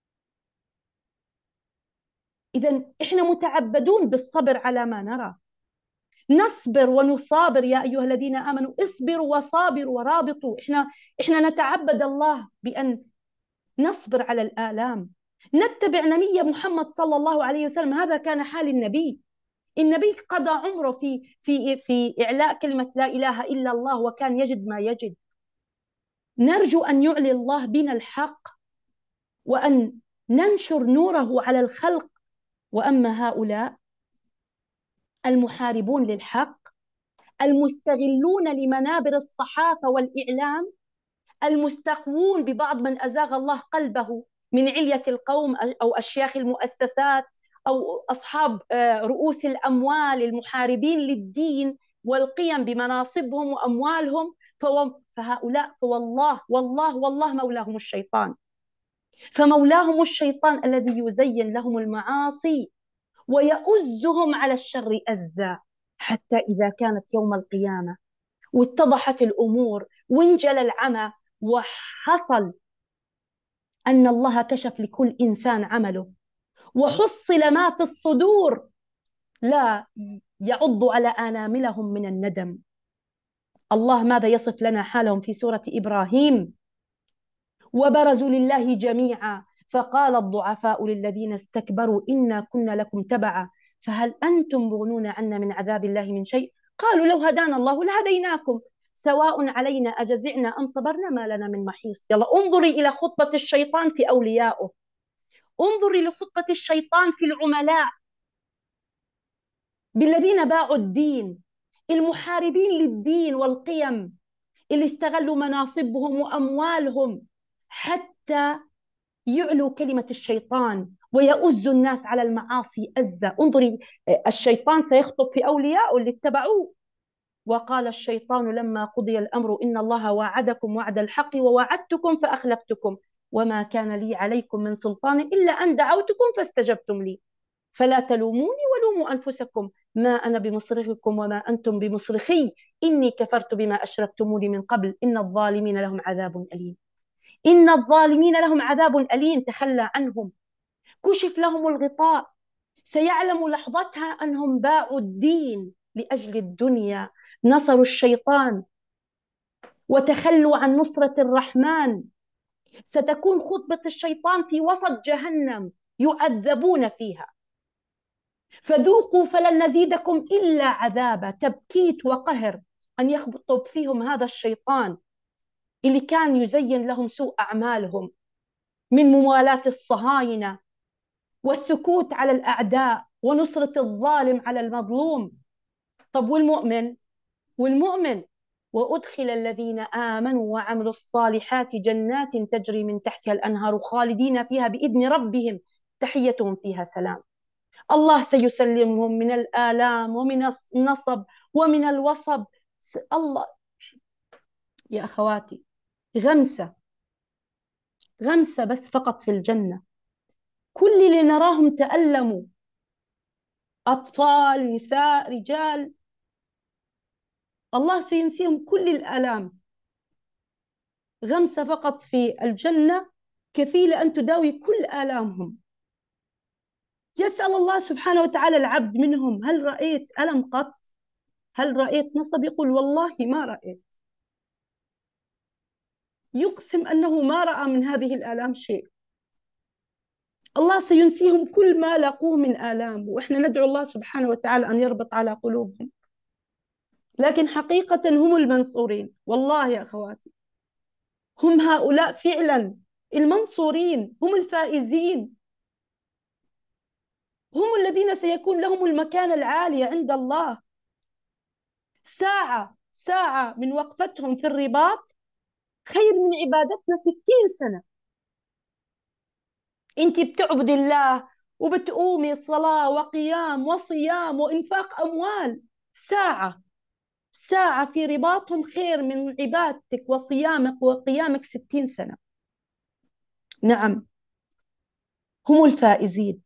إذا إحنا متعبدون بالصبر على ما نرى. نصبر ونصابر يا أيها الذين آمنوا، اصبروا وصابروا ورابطوا. إحنا نتعبد الله بأن نصبر على الآلام، نتبع نبي محمد صلى الله عليه وسلم. هذا كان حال النبي. النبي قضى عمره في إعلاء كلمة لا إله إلا الله، وكان يجد ما يجد. نرجو أن يعلي الله بنا الحق وأن ننشر نوره على الخلق. وأما هؤلاء المحاربون للحق، المستغلون لمنابر الصحافة والإعلام، المستقوون ببعض من أزاغ الله قلبه من علية القوم أو أشياخ المؤسسات أو أصحاب رؤوس الأموال المحاربين للدين والقيم بمناصبهم وأموالهم، فهؤلاء فوالله والله والله مولاهم الشيطان. فمولاهم الشيطان الذي يزين لهم المعاصي ويؤزهم على الشر أزا، حتى إذا كانت يوم القيامة واتضحت الأمور وانجلى العمى وحصل أن الله كشف لكل إنسان عمله وحصل ما في الصدور، لا يعض على آناملهم من الندم. الله ماذا يصف لنا حالهم في سورة إبراهيم؟ وبرزوا لله جميعا فقال الضعفاء للذين استكبروا إنا كنا لكم تبعا فهل أنتم مغنون عنا من عذاب الله من شيء قالوا لو هدانا الله لهديناكم سواء علينا أجزعنا أم صبرنا ما لنا من محيص. يلا انظري إلى خطبة الشيطان في أوليائه، انظري لخطبة الشيطان في العملاء بالذين باعوا الدين، المحاربين للدين والقيم، اللي استغلوا مناصبهم وأموالهم حتى يعلو كلمة الشيطان ويؤز الناس على المعاصي أزة. انظري، الشيطان سيخطب في أولياء اللي اتبعوه. وقال الشيطان لما قضي الأمر إن الله وعدكم وعد الحق ووعدتكم فأخلفتكم وما كان لي عليكم من سلطان إلا أن دعوتكم فاستجبتم لي فلا تلوموني ولوموا أنفسكم ما أنا بمصرخكم وما أنتم بمصرخي إني كفرت بما أشركتموني من قبل إن الظالمين لهم عذاب أليم. إن الظالمين لهم عذاب أليم، تخلى عنهم، كشف لهم الغطاء، سيعلم لحظتها أنهم باعوا الدين لأجل الدنيا، نصروا الشيطان وتخلوا عن نصرة الرحمن. ستكون خطبة الشيطان في وسط جهنم يعذبون فيها، فذوقوا فلن نزيدكم إلا عذابا، تبكيت وقهر أن يخطب فيهم هذا الشيطان اللي كان يزين لهم سوء أعمالهم من موالاة الصهاينة والسكوت على الأعداء ونصرة الظالم على المظلوم. طب والمؤمن؟ والمؤمن وأدخل الذين آمنوا وعملوا الصالحات جنات تجري من تحتها الأنهار خالدين فيها بإذن ربهم تحيتهم فيها سلام. الله سيسلمهم من الآلام ومن النصب ومن الوصب. الله يا أخواتي، غمسة غمسة بس فقط في الجنة. كل اللي نراهم تألموا، أطفال نساء رجال، الله سينسيهم كل الآلام. غمسة فقط في الجنة كفيلة أن تداوي كل آلامهم. يسأل الله سبحانه وتعالى العبد منهم هل رأيت ألم قط؟ هل رأيت نصب؟ يقول والله ما رأيت. يقسم أنه ما رأى من هذه الآلام شيء. الله سينسيهم كل ما لاقوه من آلام، وإحنا ندعو الله سبحانه وتعالى أن يربط على قلوبهم. لكن حقيقة هم المنصورين، والله يا أخواتي هم هؤلاء فعلا المنصورين، هم الفائزين، هم الذين سيكون لهم المكانة العالية عند الله. ساعة ساعة من وقفتهم في الرباط خير من عبادتنا 60 سنة. انت بتعبد الله وبتقومي صلاة وقيام وصيام وإنفاق أموال، ساعة ساعة في رباطهم خير من عبادتك وصيامك وقيامك 60 سنة. نعم، هم الفائزين،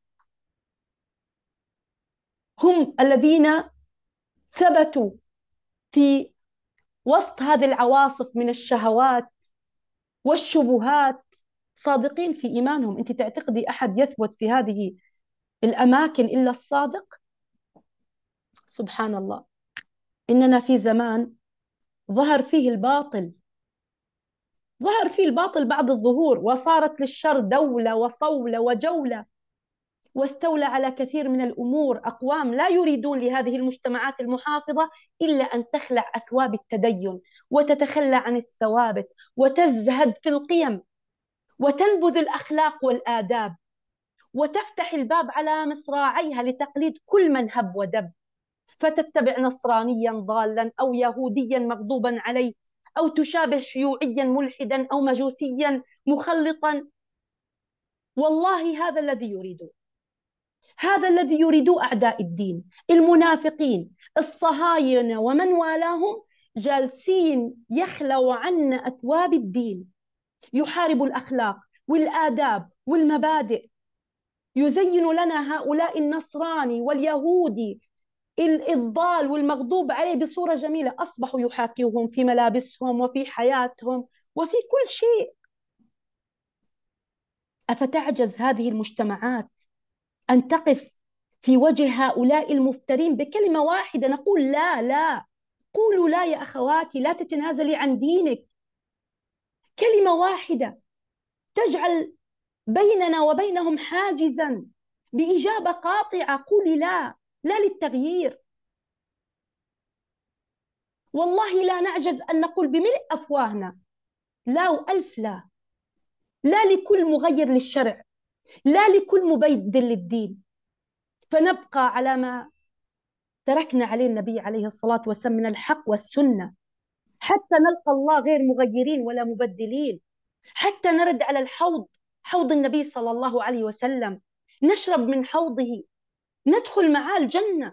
هم الذين ثبتوا في وسط هذه العواصف من الشهوات والشبهات صادقين في إيمانهم. أنت تعتقدي أحد يثبت في هذه الأماكن إلا الصادق؟ سبحان الله، إننا في زمان ظهر فيه الباطل، ظهر فيه الباطل بعد الظهور، وصارت للشر دولة وصولة وجولة. واستولى على كثير من الأمور أقوام لا يريدون لهذه المجتمعات المحافظة إلا أن تخلع أثواب التدين وتتخلى عن الثوابت وتزهد في القيم وتنبذ الأخلاق والآداب وتفتح الباب على مصراعيها لتقليد كل من هب ودب، فتتبع نصرانيا ضالا أو يهوديا مغضوبا عليه أو تشابه شيوعيا ملحدا أو مجوسيا مخلطا. والله هذا الذي يريدون، هذا الذي يريده أعداء الدين المنافقين الصهاينة ومن والاهم، جالسين يخلوا عنا أثواب الدين، يحاربوا الأخلاق والآداب والمبادئ. يزين لنا هؤلاء النصراني واليهودي الضال والمغضوب عليه بصورة جميلة، أصبحوا يحاكيهم في ملابسهم وفي حياتهم وفي كل شيء. أفتعجز هذه المجتمعات أن تقف في وجه هؤلاء المفترين بكلمة واحدة؟ نقول لا لا. قولوا لا يا أخواتي، لا تتنازلي عن دينك. كلمة واحدة تجعل بيننا وبينهم حاجزا، بإجابة قاطعة قولي لا، لا للتغيير. والله لا نعجز أن نقول بملء أفواهنا لا وألف لا، لا لكل مغير للشرع، لا لكل مبدل للدين، فنبقى على ما تركنا عليه النبي عليه الصلاة والسلام من الحق والسنة، حتى نلقى الله غير مغيرين ولا مبدلين، حتى نرد على الحوض، حوض النبي صلى الله عليه وسلم، نشرب من حوضه، ندخل معاه الجنة.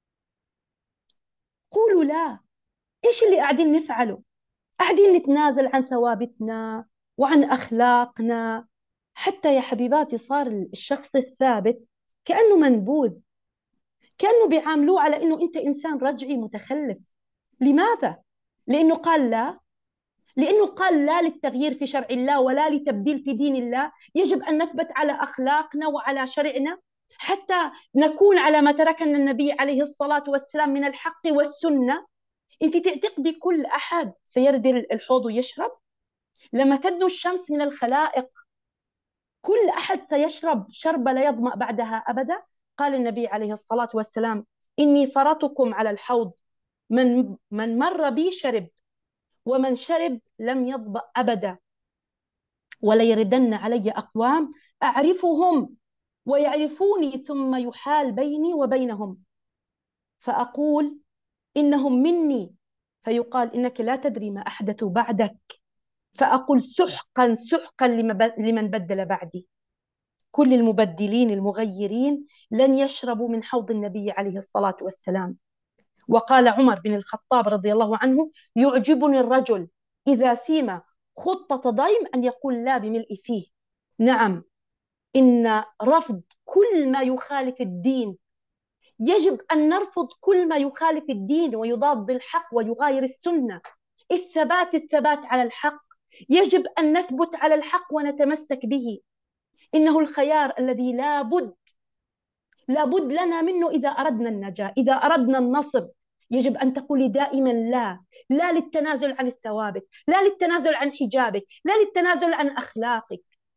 قولوا لا. إيش اللي قاعدين نفعله؟ قاعدين نتنازل عن ثوابتنا وعن أخلاقنا، حتى يا حبيباتي صار الشخص الثابت كأنه منبوذ، كأنه بيعاملوه على أنه أنت إنسان رجعي متخلف. لماذا؟ لأنه قال لا، لأنه قال لا للتغيير في شرع الله ولا لتبديل في دين الله. يجب أن نثبت على أخلاقنا وعلى شرعنا حتى نكون على ما تركنا النبي عليه الصلاة والسلام من الحق والسنة. أنت تعتقدي كل أحد سيرد الحوض ويشرب؟ لما تدنو الشمس من الخلائق كل أحد سيشرب شربة لا يظمأ بعدها أبدا؟ قال النبي عليه الصلاة والسلام إني فرطكم على الحوض، من مر بي شرب ومن شرب لم يظمأ أبدا. وليردن علي أقوام أعرفهم ويعرفوني ثم يحال بيني وبينهم فأقول إنهم مني، فيقال إنك لا تدري ما أحدثوا بعدك، فأقول سحقا سحقا لمن بدل بعدي. كل المبدلين المغيرين لن يشربوا من حوض النبي عليه الصلاة والسلام. وقال عمر بن الخطاب رضي الله عنه يعجبني الرجل إذا سيم خطة ضيم أن يقول لا بملء فيه. نعم، إن رفض كل ما يخالف الدين، يجب أن نرفض كل ما يخالف الدين ويضاد الحق ويغاير السنة. الثبات على الحق، يجب أن نثبت على الحق ونتمسك به. إنه الخيار الذي لابد لنا منه إذا أردنا النجاة، إذا أردنا النصر. يجب أن تقولي دائما لا، لا للتنازل عن الثوابت، لا للتنازل عن حجابك، لا للتنازل عن أخلاقك.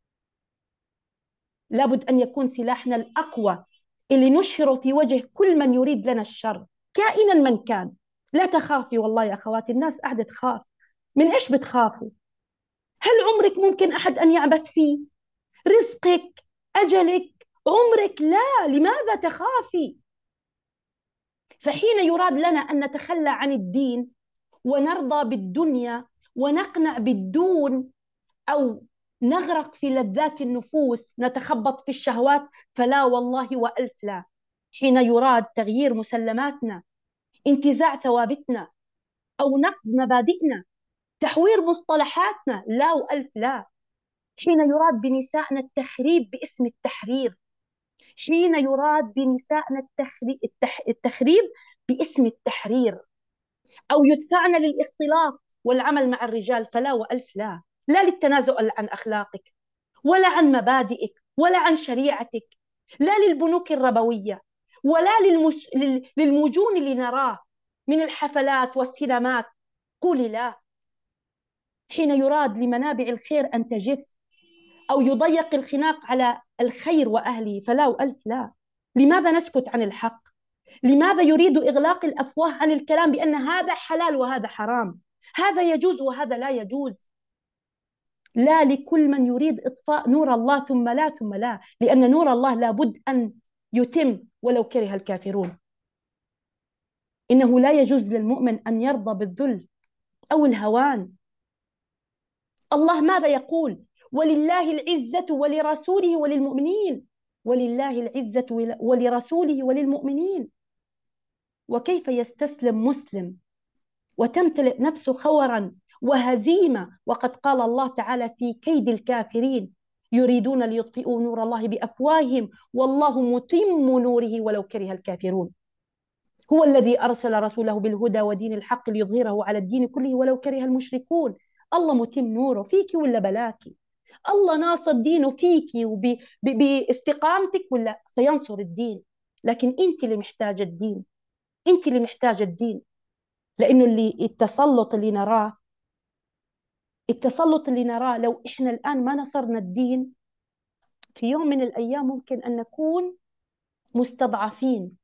لابد أن يكون سلاحنا الأقوى اللي نشهره في وجه كل من يريد لنا الشر كائنا من كان. لا تخافي، والله يا أخواتي الناس قاعدة تخاف. من إيش بتخافوا؟ هل عمرك ممكن أحد أن يعبث فيه؟ رزقك، أجلك، عمرك، لا. لماذا تخافي؟ فحين يراد لنا أن نتخلى عن الدين ونرضى بالدنيا ونقنع بالدون، أو نغرق في لذات النفوس، نتخبط في الشهوات، فلا والله وألف لا. حين يراد تغيير مسلماتنا، انتزاع ثوابتنا، أو نقد مبادئنا، تحوير مصطلحاتنا، لا وألف لا. حين يراد بنسائنا التخريب باسم التحرير، حين يراد بنسائنا التخريب باسم التحرير، أو يدفعن للاختلاط والعمل مع الرجال، فلا وألف لا. لا للتنازل عن أخلاقك ولا عن مبادئك ولا عن شريعتك، لا للبنوك الربوية ولا للمجون اللي نراه من الحفلات والسينمات. قولي لا. حين يراد لمنابع الخير أن تجف أو يضيق الخناق على الخير وأهله، فلا وألف لا. لماذا نسكت عن الحق؟ لماذا يريد إغلاق الأفواه عن الكلام بأن هذا حلال وهذا حرام، هذا يجوز وهذا لا يجوز؟ لا، لكل من يريد إطفاء نور الله ثم لا ثم لا، لأن نور الله لابد أن يتم ولو كره الكافرون. إنه لا يجوز للمؤمن أن يرضى بالذل أو الهوان. الله ماذا يقول؟ ولله العزة ولرسوله وللمؤمنين، ولله العزة ولرسوله وللمؤمنين. وكيف يستسلم مسلم وتمتلئ نفسه خورا وهزيمة وقد قال الله تعالى في كيد الكافرين: يريدون ليطفئوا نور الله بأفواههم والله متم نوره ولو كره الكافرون. هو الذي أرسل رسوله بالهدى ودين الحق ليظهره على الدين كله ولو كره المشركون. الله متم نوره فيك ولا بلاكي؟ الله ناصر دينه فيك وباستقامتك ولا سينصر الدين؟ لكن أنت اللي محتاجة الدين، أنت اللي محتاجة الدين. لأنه التسلط اللي نراه لو إحنا الآن ما نصرنا الدين، في يوم من الأيام ممكن أن نكون مستضعفين.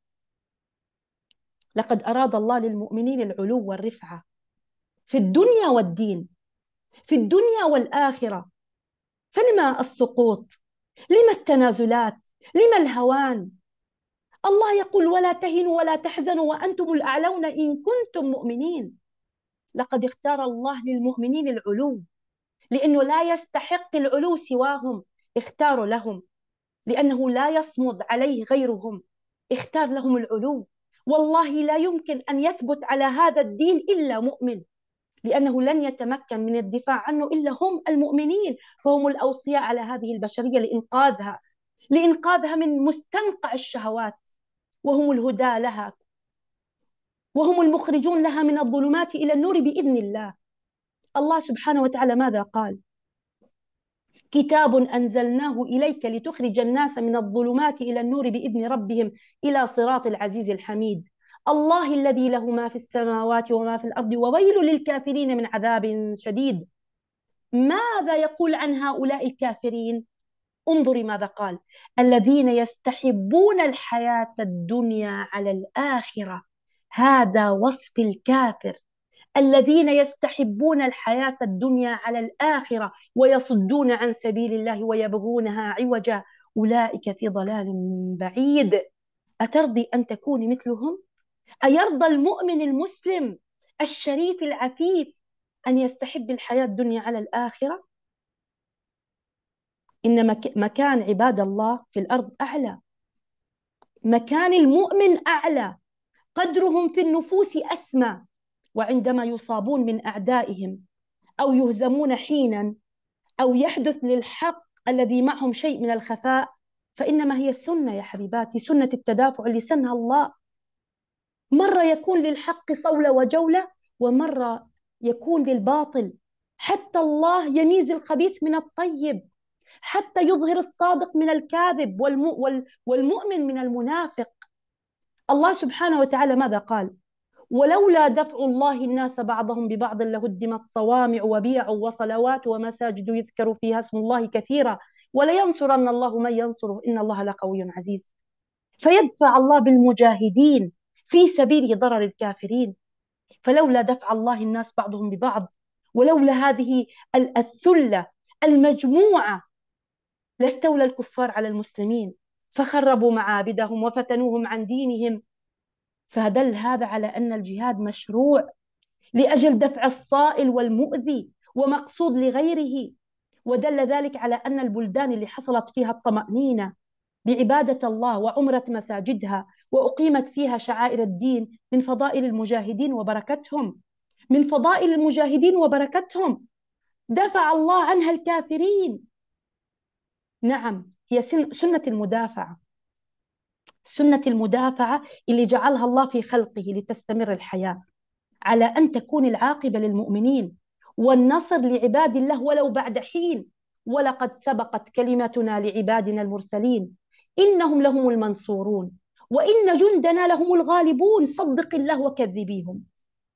لقد أراد الله للمؤمنين العلو والرفعة في الدنيا والدين، في الدنيا والآخرة. فلما السقوط؟ لما التنازلات؟ لما الهوان؟ الله يقول: ولا تهنوا ولا تحزنوا وأنتم الأعلون إن كنتم مؤمنين. لقد اختار الله للمؤمنين العلو، لأنه لا يستحق العلو سواهم، اختاروا لهم، لأنه لا يصمد عليه غيرهم، اختار لهم العلو. والله لا يمكن أن يثبت على هذا الدين إلا مؤمن، لأنه لن يتمكن من الدفاع عنه إلا هم المؤمنين، فهم الأوصياء على هذه البشرية لإنقاذها من مستنقع الشهوات، وهم الهدى لها، وهم المخرجون لها من الظلمات إلى النور بإذن الله. الله سبحانه وتعالى ماذا قال؟ كتاب أنزلناه إليك لتخرج الناس من الظلمات إلى النور بإذن ربهم إلى صراط العزيز الحميد. الله الذي له ما في السماوات وما في الأرض وويل للكافرين من عذاب شديد. ماذا يقول عن هؤلاء الكافرين؟ انظري ماذا قال: الذين يستحبون الحياة الدنيا على الآخرة. هذا وصف الكافر: الذين يستحبون الحياة الدنيا على الآخرة ويصدون عن سبيل الله ويبغونها عوجا، أولئك في ضلال بعيد. أترضي أن تكوني مثلهم؟ أيرضى المؤمن المسلم الشريف العفيف أن يستحب الحياة الدنيا على الآخرة؟ إن مكان عباد الله في الأرض أعلى، مكان المؤمن أعلى، قدرهم في النفوس أسمى. وعندما يصابون من أعدائهم أو يهزمون حينا أو يحدث للحق الذي معهم شيء من الخفاء، فإنما هي السنة يا حبيباتي، سنة التدافع اللي سنها الله. مرة يكون للحق صولة وجولة، ومرة يكون للباطل. حتى الله يميز الخبيث من الطيب، حتى يظهر الصادق من الكاذب والمؤمن من المنافق. الله سبحانه وتعالى ماذا قال؟ ولولا دفع الله الناس بعضهم ببعض لهدمت صوامع وبيع وصلوات ومساجد يذكر فيها اسم الله كثيرا ولينصرن الله من ينصره إن الله لقوي عزيز. فيدفع الله بالمجاهدين في سبيل ضرر الكافرين. فلولا دفع الله الناس بعضهم ببعض، ولولا هذه الثلة المجموعة، لاستولى الكفار على المسلمين فخربوا معابدهم وفتنوهم عن دينهم. فدل هذا على أن الجهاد مشروع لأجل دفع الصائل والمؤذي ومقصود لغيره. ودل ذلك على أن البلدان اللي حصلت فيها الطمأنينة بعبادة الله وعمرة مساجدها وأقيمت فيها شعائر الدين من فضائل المجاهدين وبركتهم، من فضائل المجاهدين وبركتهم، دفع الله عنها الكافرين. نعم، هي سنة المدافعة، سنة المدافعة اللي جعلها الله في خلقه لتستمر الحياة، على أن تكون العاقبة للمؤمنين والنصر لعباد الله ولو بعد حين. ولقد سبقت كلمتنا لعبادنا المرسلين إنهم لهم المنصورون وإن جندنا لهم الغالبون. صدق الله وكذبيهم.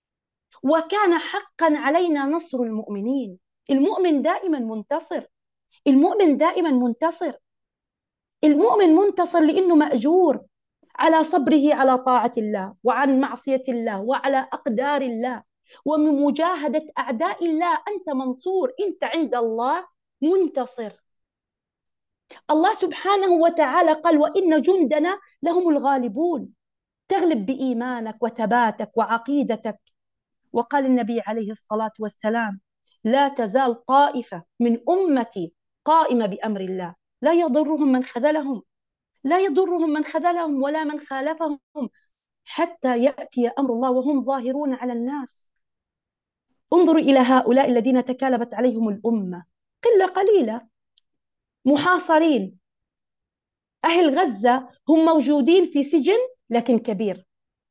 وكان حقا علينا نصر المؤمنين. المؤمن دائما منتصر، المؤمن دائما منتصر. المؤمن منتصر لأنه مأجور على صبره على طاعة الله وعن معصية الله وعلى أقدار الله ومن مجاهدة أعداء الله. أنت منصور، أنت عند الله منتصر. الله سبحانه وتعالى قال: وإن جندنا لهم الغالبون. تغلب بإيمانك وثباتك وعقيدتك. وقال النبي عليه الصلاة والسلام: لا تزال طائفة من أمتي قائمة بأمر الله، لا يضرهم من خذلهم، لا يضرهم من خذلهم ولا من خالفهم، حتى يأتي أمر الله وهم ظاهرون على الناس. انظروا إلى هؤلاء الذين تكالبت عليهم الأمة، قلة قليلة محاصرين. أهل غزة هم موجودين في سجن لكن كبير،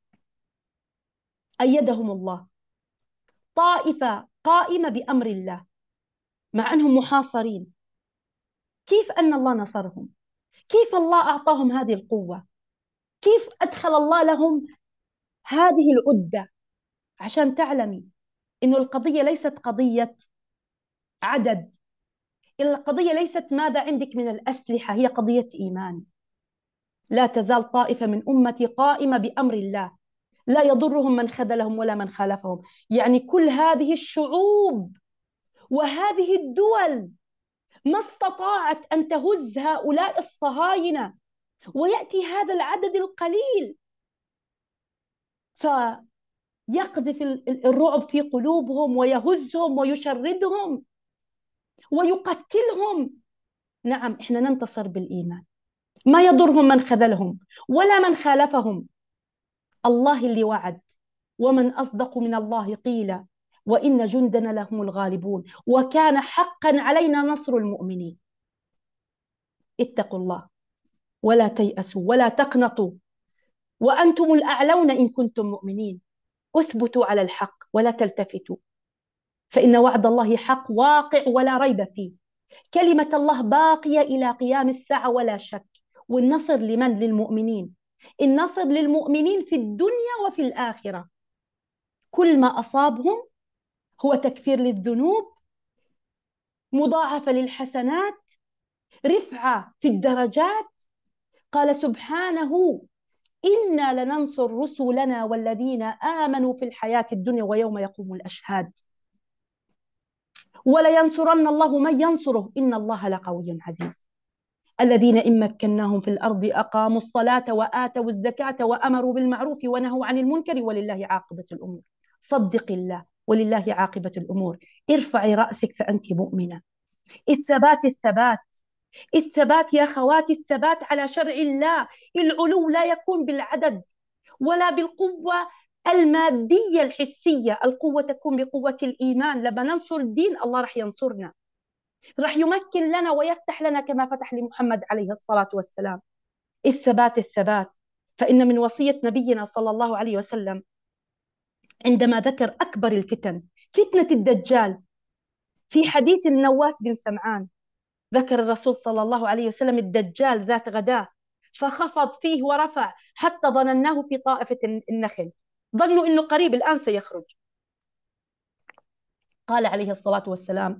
أيدهم الله. طائفة قائمة بأمر الله مع أنهم محاصرين. كيف أن الله نصرهم؟ كيف الله أعطاهم هذه القوة؟ كيف أدخل الله لهم هذه العدة؟ عشان تعلمي إنه القضية ليست قضية عدد، القضية ليست ماذا عندك من الأسلحة، هي قضية إيمان. لا تزال طائفة من أمتي قائمة بأمر الله، لا يضرهم من خذلهم ولا من خالفهم. يعني كل هذه الشعوب وهذه الدول ما استطاعت أن تهز هؤلاء الصهاينة، ويأتي هذا العدد القليل فيقذف الرعب في قلوبهم ويهزهم ويشردهم ويقتلهم. نعم، إحنا ننتصر بالإيمان، ما يضرهم من خذلهم ولا من خالفهم. الله اللي وعد: ومن أصدق من الله قيلا وإن جندنا لهم الغالبون وكان حقا علينا نصر المؤمنين. اتقوا الله ولا تيأسوا ولا تقنطوا وأنتم الأعلون إن كنتم مؤمنين. اثبتوا على الحق ولا تلتفتوا، فإن وعد الله حق واقع ولا ريب فيه. كلمة الله باقية إلى قيام الساعة ولا شك. والنصر لمن؟ للمؤمنين. النصر للمؤمنين في الدنيا وفي الآخرة. كل ما أصابهم هو تكفير للذنوب، مضاعفة للحسنات، رفعة في الدرجات. قال سبحانه: إنا لننصر رسلنا والذين آمنوا في الحياة الدنيا ويوم يقوم الأشهاد. ولينصرن الله من ينصره إن الله لقوي عزيز. الذين إن مكناهم في الأرض أقاموا الصلاة وآتوا الزكاة وأمروا بالمعروف ونهوا عن المنكر ولله عاقبة الأمور. صدق الله ولله عاقبة الأمور. ارفعي رأسك فأنت مؤمنة. الثبات، الثبات، الثبات يا خواتي، الثبات على شرع الله. العلو لا يكون بالعدد ولا بالقوة المادية الحسية، القوة تكون بقوة الإيمان. لما ننصر الدين الله رح ينصرنا، رح يمكن لنا ويفتح لنا كما فتح لمحمد عليه الصلاة والسلام. الثبات، الثبات. فإن من وصية نبينا صلى الله عليه وسلم عندما ذكر أكبر الفتن، فتنة الدجال، في حديث النواس بن سمعان، ذكر الرسول صلى الله عليه وسلم الدجال ذات غداة فخفض فيه ورفع حتى ظنناه في طائفة النخل، ظنوا أنه قريب الآن سيخرج. قال عليه الصلاة والسلام: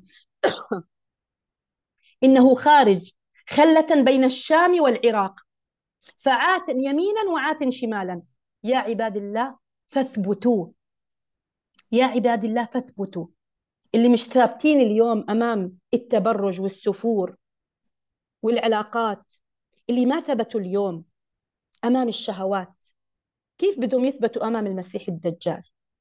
إنه خارج خلة بين الشام والعراق، فعاث يمينا وعاث شمالا. يا عباد الله فاثبتوا، يا عباد الله فاثبتوا. اللي مش ثابتين اليوم أمام التبرج والسفور والعلاقات، اللي ما ثبتوا اليوم أمام الشهوات، كيف بدهم يثبتوا أمام المسيح الدجال؟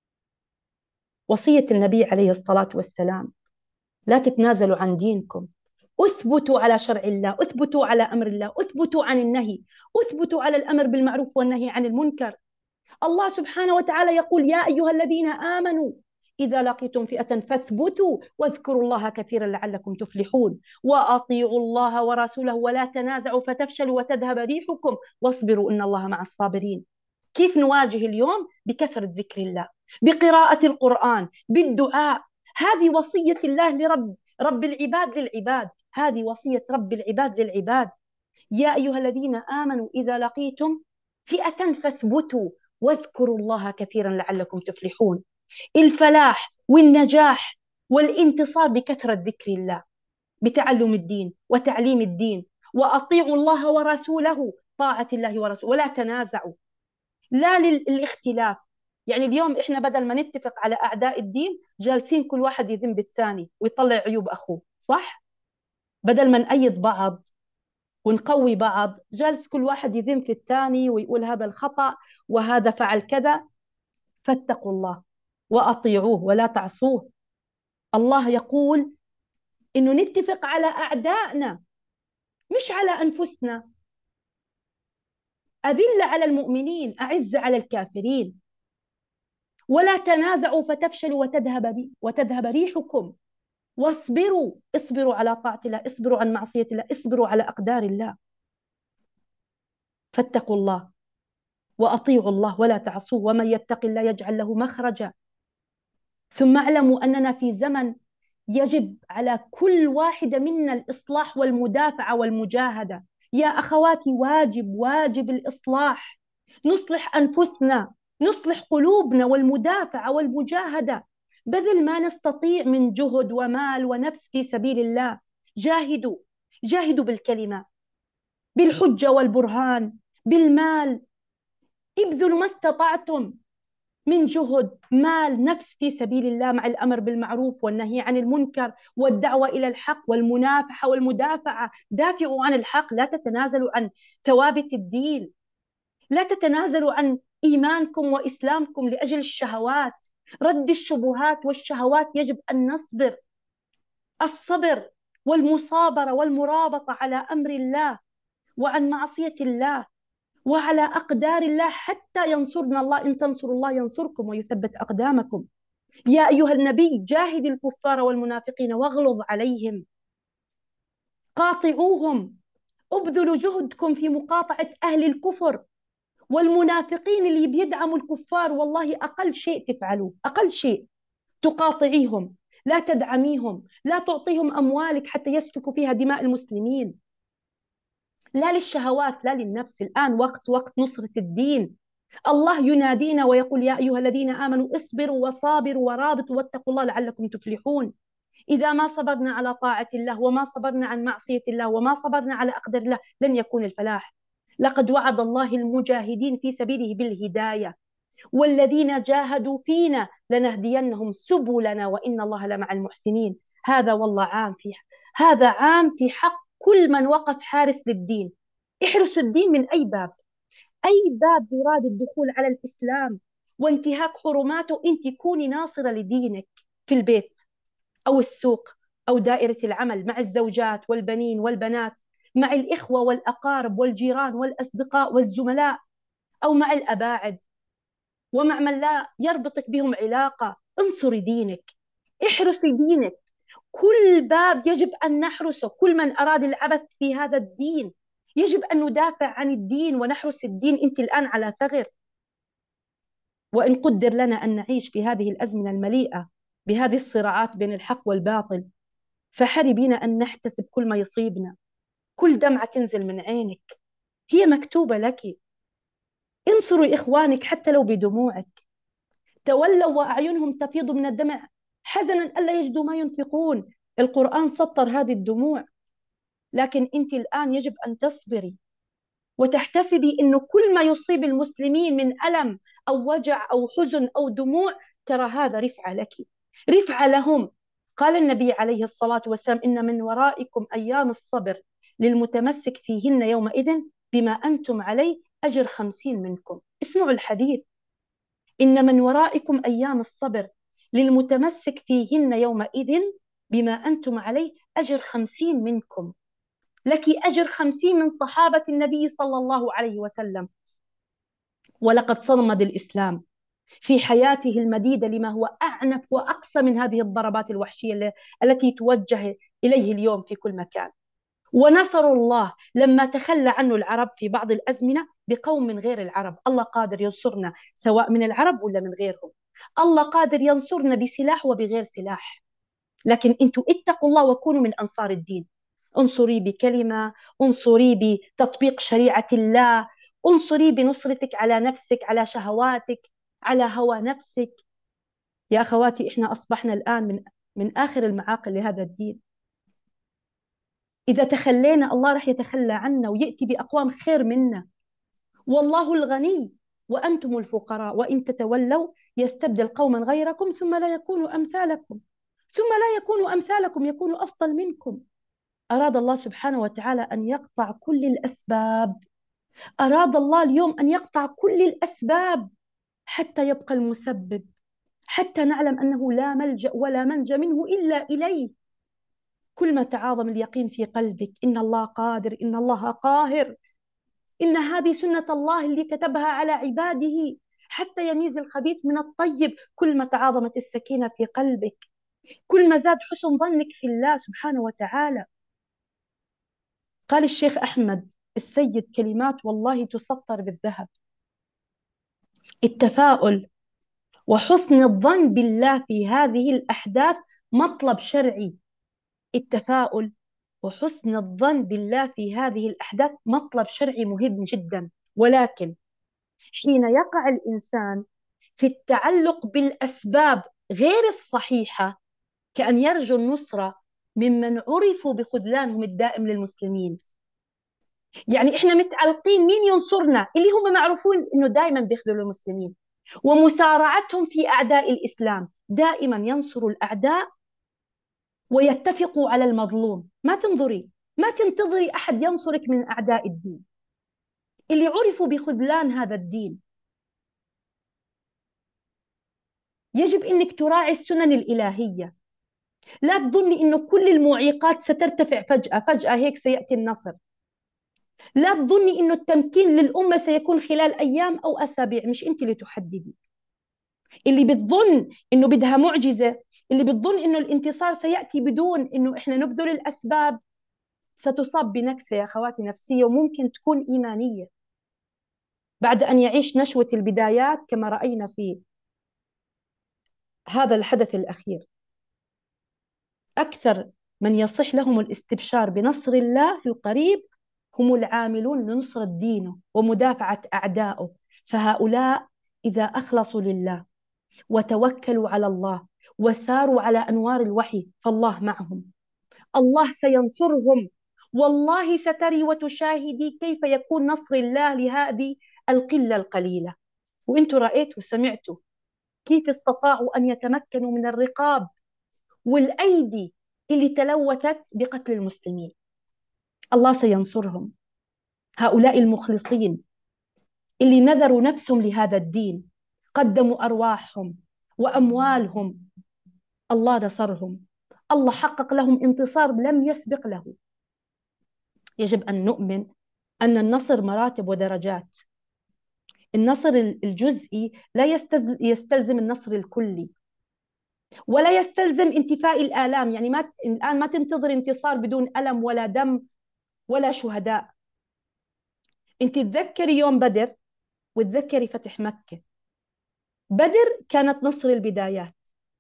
وصية النبي عليه الصلاة والسلام: لا تتنازلوا عن دينكم، اثبتوا على شرع الله، اثبتوا على أمر الله، اثبتوا عن النهي، اثبتوا على الأمر بالمعروف والنهي عن المنكر. الله سبحانه وتعالى يقول: يا أيها الذين آمنوا إذا لقيتم فئة فاثبتوا واذكروا الله كثيرا لعلكم تفلحون وأطيعوا الله ورسوله ولا تنازعوا فتفشلوا وتذهب ريحكم واصبروا إن الله مع الصابرين. كيف نواجه اليوم؟ بكثرة ذكر الله، بقراءة القرآن، بالدعاء. هذه وصية الله رب العباد للعباد، هذه وصية رب العباد للعباد. يا أيها الذين آمنوا إذا لقيتم فئة فاثبتوا واذكروا الله كثيرا لعلكم تفلحون. الفلاح والنجاح والانتصار بكثرة ذكر الله. بتعلم الدين وتعليم الدين. وأطيعوا الله ورسوله، طاعة الله ورسوله، ولا تنازعوا، لا للاختلاف. يعني اليوم إحنا بدل ما نتفق على أعداء الدين جالسين كل واحد يذم بالثاني ويطلع عيوب أخوه، صح؟ بدل ما نأيد بعض ونقوي بعض، جالس كل واحد يذم في الثاني ويقول هذا الخطأ وهذا فعل كذا. فاتقوا الله وأطيعوه ولا تعصوه. الله يقول إنه نتفق على أعدائنا مش على أنفسنا. أذل على المؤمنين أعز على الكافرين. ولا تنازعوا فتفشلوا وتذهب ريحكم. واصبروا، اصبروا على طاعة الله، اصبروا عن معصية الله، اصبروا على أقدار الله. فاتقوا الله وأطيعوا الله ولا تعصوه، ومن يتق الله يجعل له مخرجا. ثم اعلموا أننا في زمن يجب على كل واحدة منا الإصلاح والمدافعة والمجاهدة. يا أخواتي، واجب الإصلاح. نصلح أنفسنا، نصلح قلوبنا، والمدافعة والمجاهدة، بذل ما نستطيع من جهد ومال ونفس في سبيل الله. جاهدوا، جاهدوا بالكلمة، بالحجة والبرهان، بالمال. ابذلوا ما استطعتم من جهد، مال، نفس في سبيل الله، مع الأمر بالمعروف والنهي عن المنكر والدعوة إلى الحق والمنافحة والمدافعة. دافعوا عن الحق، لا تتنازلوا عن ثوابت الدين، لا تتنازلوا عن إيمانكم وإسلامكم لأجل الشهوات. رد الشبهات والشهوات يجب أن نصبر. الصبر والمصابرة والمرابطة على أمر الله وعن معصية الله وعلى أقدار الله حتى ينصرنا الله. إن تنصروا الله ينصركم ويثبت أقدامكم. يا أيها النبي جاهد الكفار والمنافقين واغلظ عليهم، قاطعوهم، ابذلوا جهدكم في مقاطعة أهل الكفر والمنافقين اللي بيدعموا الكفار. والله أقل شيء تفعلوه، أقل شيء تقاطعيهم، لا تدعميهم، لا تعطيهم أموالك حتى يسفكوا فيها دماء المسلمين. لا للشهوات، لا للنفس. الآن وقت نصرة الدين. الله ينادينا ويقول يا أيها الذين آمنوا اصبروا وصابروا ورابطوا واتقوا الله لعلكم تفلحون. إذا ما صبرنا على طاعة الله وما صبرنا عن معصية الله وما صبرنا على أقدار الله لن يكون الفلاح. لقد وعد الله المجاهدين في سبيله بالهداية، والذين جاهدوا فينا لنهدينهم سبلنا وإن الله لمع المحسنين. هذا والله هذا عام في حق كل من وقف حارس للدين. احرسوا الدين من أي باب، أي باب يراد الدخول على الإسلام وانتهاك حرماته. أنت كوني ناصرة لدينك في البيت أو السوق أو دائرة العمل، مع الزوجات والبنين والبنات، مع الإخوة والأقارب والجيران والأصدقاء والزملاء، أو مع الأباعد ومع من لا يربطك بهم علاقة. انصري دينك، احرسي دينك. كل باب يجب أن نحرسه. كل من أراد العبث في هذا الدين يجب أن ندافع عن الدين ونحرس الدين. أنت الآن على ثغر، وإن قدر لنا أن نعيش في هذه الأزمنة المليئة بهذه الصراعات بين الحق والباطل، فحري بينا أن نحتسب كل ما يصيبنا. كل دمعة تنزل من عينك هي مكتوبة لك. انصروا إخوانك حتى لو بدموعك. تولوا وأعينهم تفيض من الدمع حزنا ألا يجدوا ما ينفقون. القرآن سطر هذه الدموع. لكن أنت الآن يجب أن تصبري وتحتسبي أنه كل ما يصيب المسلمين من ألم أو وجع أو حزن أو دموع، ترى هذا رفعة لك، رفعة لهم. قال النبي عليه الصلاة والسلام إن من ورائكم أيام الصبر للمتمسك فيهن يومئذ بما أنتم عليه أجر 50 منكم. اسمعوا الحديث، إن من ورائكم أيام الصبر للمتمسك فيهن يومئذ بما أنتم عليه أجر 50 منكم. لك أجر 50 من صحابة النبي صلى الله عليه وسلم. ولقد صمد الإسلام في حياته المديدة لما هو أعنف وأقسى من هذه الضربات الوحشية التي توجه إليه اليوم في كل مكان. ونصر الله لما تخلى عنه العرب في بعض الأزمنة بقوم من غير العرب. الله قادر ينصرنا سواء من العرب ولا من غيرهم. الله قادر ينصرنا بسلاح وبغير سلاح. لكن أنتوا اتقوا الله وكونوا من أنصار الدين. انصري بكلمة، انصري بتطبيق شريعة الله، انصري بنصرتك على نفسك، على شهواتك، على هوى نفسك. يا أخواتي، إحنا أصبحنا الآن من آخر المعاقل لهذا الدين. إذا تخلينا الله رح يتخلى عنا ويأتي بأقوام خير منا. والله الغني وأنتم الفقراء وإن تتولوا يستبدل قوما غيركم ثم لا يكونوا أمثالكم، ثم لا يكونوا أمثالكم، يكونوا أفضل منكم. أراد الله سبحانه وتعالى أن يقطع كل الأسباب. أراد الله اليوم أن يقطع كل الأسباب حتى يبقى المسبب، حتى نعلم أنه لا ملجأ ولا منجى منه إلا إليه. كل ما تعاظم اليقين في قلبك إن الله قادر، إن الله قاهر، إن هذه سنة الله اللي كتبها على عباده حتى يميز الخبيث من الطيب، كل ما تعاظمت السكينة في قلبك، كل ما زاد حسن ظنك في الله سبحانه وتعالى. قال الشيخ أحمد السيد كلمات والله تسطر بالذهب: التفاؤل وحسن الظن بالله في هذه الأحداث مطلب شرعي. التفاؤل وحسن الظن بالله في هذه الأحداث مطلب شرعي مهم جدا، ولكن حين يقع الإنسان في التعلق بالأسباب غير الصحيحة كأن يرجو النصرة ممن عرفوا بخذلانهم الدائم للمسلمين. يعني إحنا متعلقين مين ينصرنا؟ اللي هم معروفون إنه دائما بيخذلوا المسلمين، ومسارعتهم في أعداء الإسلام، دائما ينصروا الأعداء ويتفقوا على المظلوم. ما تنتظري أحد ينصرك من أعداء الدين اللي عرفوا بخذلان هذا الدين. يجب أنك تراعي السنن الإلهية. لا تظني أنه كل المعيقات سترتفع فجأة فجأة هيك سيأتي النصر. لا تظني أنه التمكين للأمة سيكون خلال أيام أو أسابيع، مش أنت اللي تحددي. اللي بتظن أنه بدها معجزة، اللي بتظن أنه الانتصار سيأتي بدون أنه إحنا نبذل الأسباب، ستصاب بنكسة يا أخواتي نفسية، وممكن تكون إيمانية بعد أن يعيش نشوة البدايات كما رأينا في هذا الحدث الأخير. أكثر من يصح لهم الاستبشار بنصر الله القريب هم العاملون لنصرة دينه ومدافعة أعدائه، فهؤلاء إذا أخلصوا لله وتوكلوا على الله وساروا على أنوار الوحي فالله معهم، الله سينصرهم. والله ستري وتشاهدي كيف يكون نصر الله لهذه القلة القليلة. وانتم رأيتوا وسمعتوا كيف استطاعوا أن يتمكنوا من الرقاب والأيدي اللي تلوثت بقتل المسلمين. الله سينصرهم. هؤلاء المخلصين اللي نذروا نفسهم لهذا الدين، قدموا أرواحهم وأموالهم، الله نصرهم. الله حقق لهم انتصار لم يسبق له. يجب أن نؤمن أن النصر مراتب ودرجات. النصر الجزئي لا يستلزم النصر الكلي، ولا يستلزم انتفاء الآلام. يعني الآن ما تنتظر انتصار بدون ألم ولا دم ولا شهداء. انت تذكري يوم بدر وتذكري فتح مكة. بدر كانت نصر البدايات،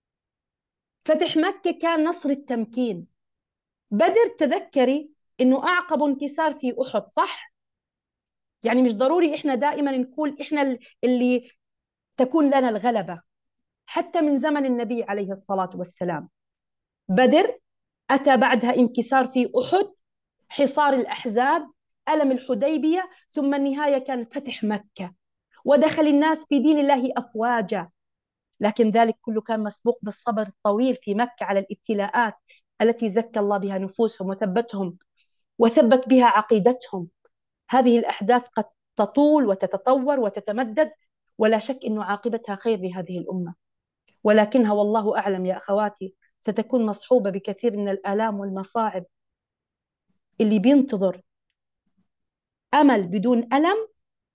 فتح مكة كان نصر التمكين. بدر تذكري انه اعقب انكسار في احد، صح؟ يعني مش ضروري احنا دائما نقول احنا اللي تكون لنا الغلبة. حتى من زمن النبي عليه الصلاة والسلام بدر أتى بعدها انكسار في أحد، حصار الأحزاب، ألم الحديبية، ثم النهاية كان فتح مكة ودخل الناس في دين الله أفواجا. لكن ذلك كله كان مسبوق بالصبر الطويل في مكة على الابتلاءات التي زكى الله بها نفوسهم وثبتهم وثبت بها عقيدتهم. هذه الأحداث قد تطول وتتطور وتتمدد، ولا شك أن عاقبتها خير لهذه الأمة، ولكنها والله أعلم يا أخواتي ستكون مصحوبة بكثير من الآلام والمصاعب. اللي بينتظر أمل بدون ألم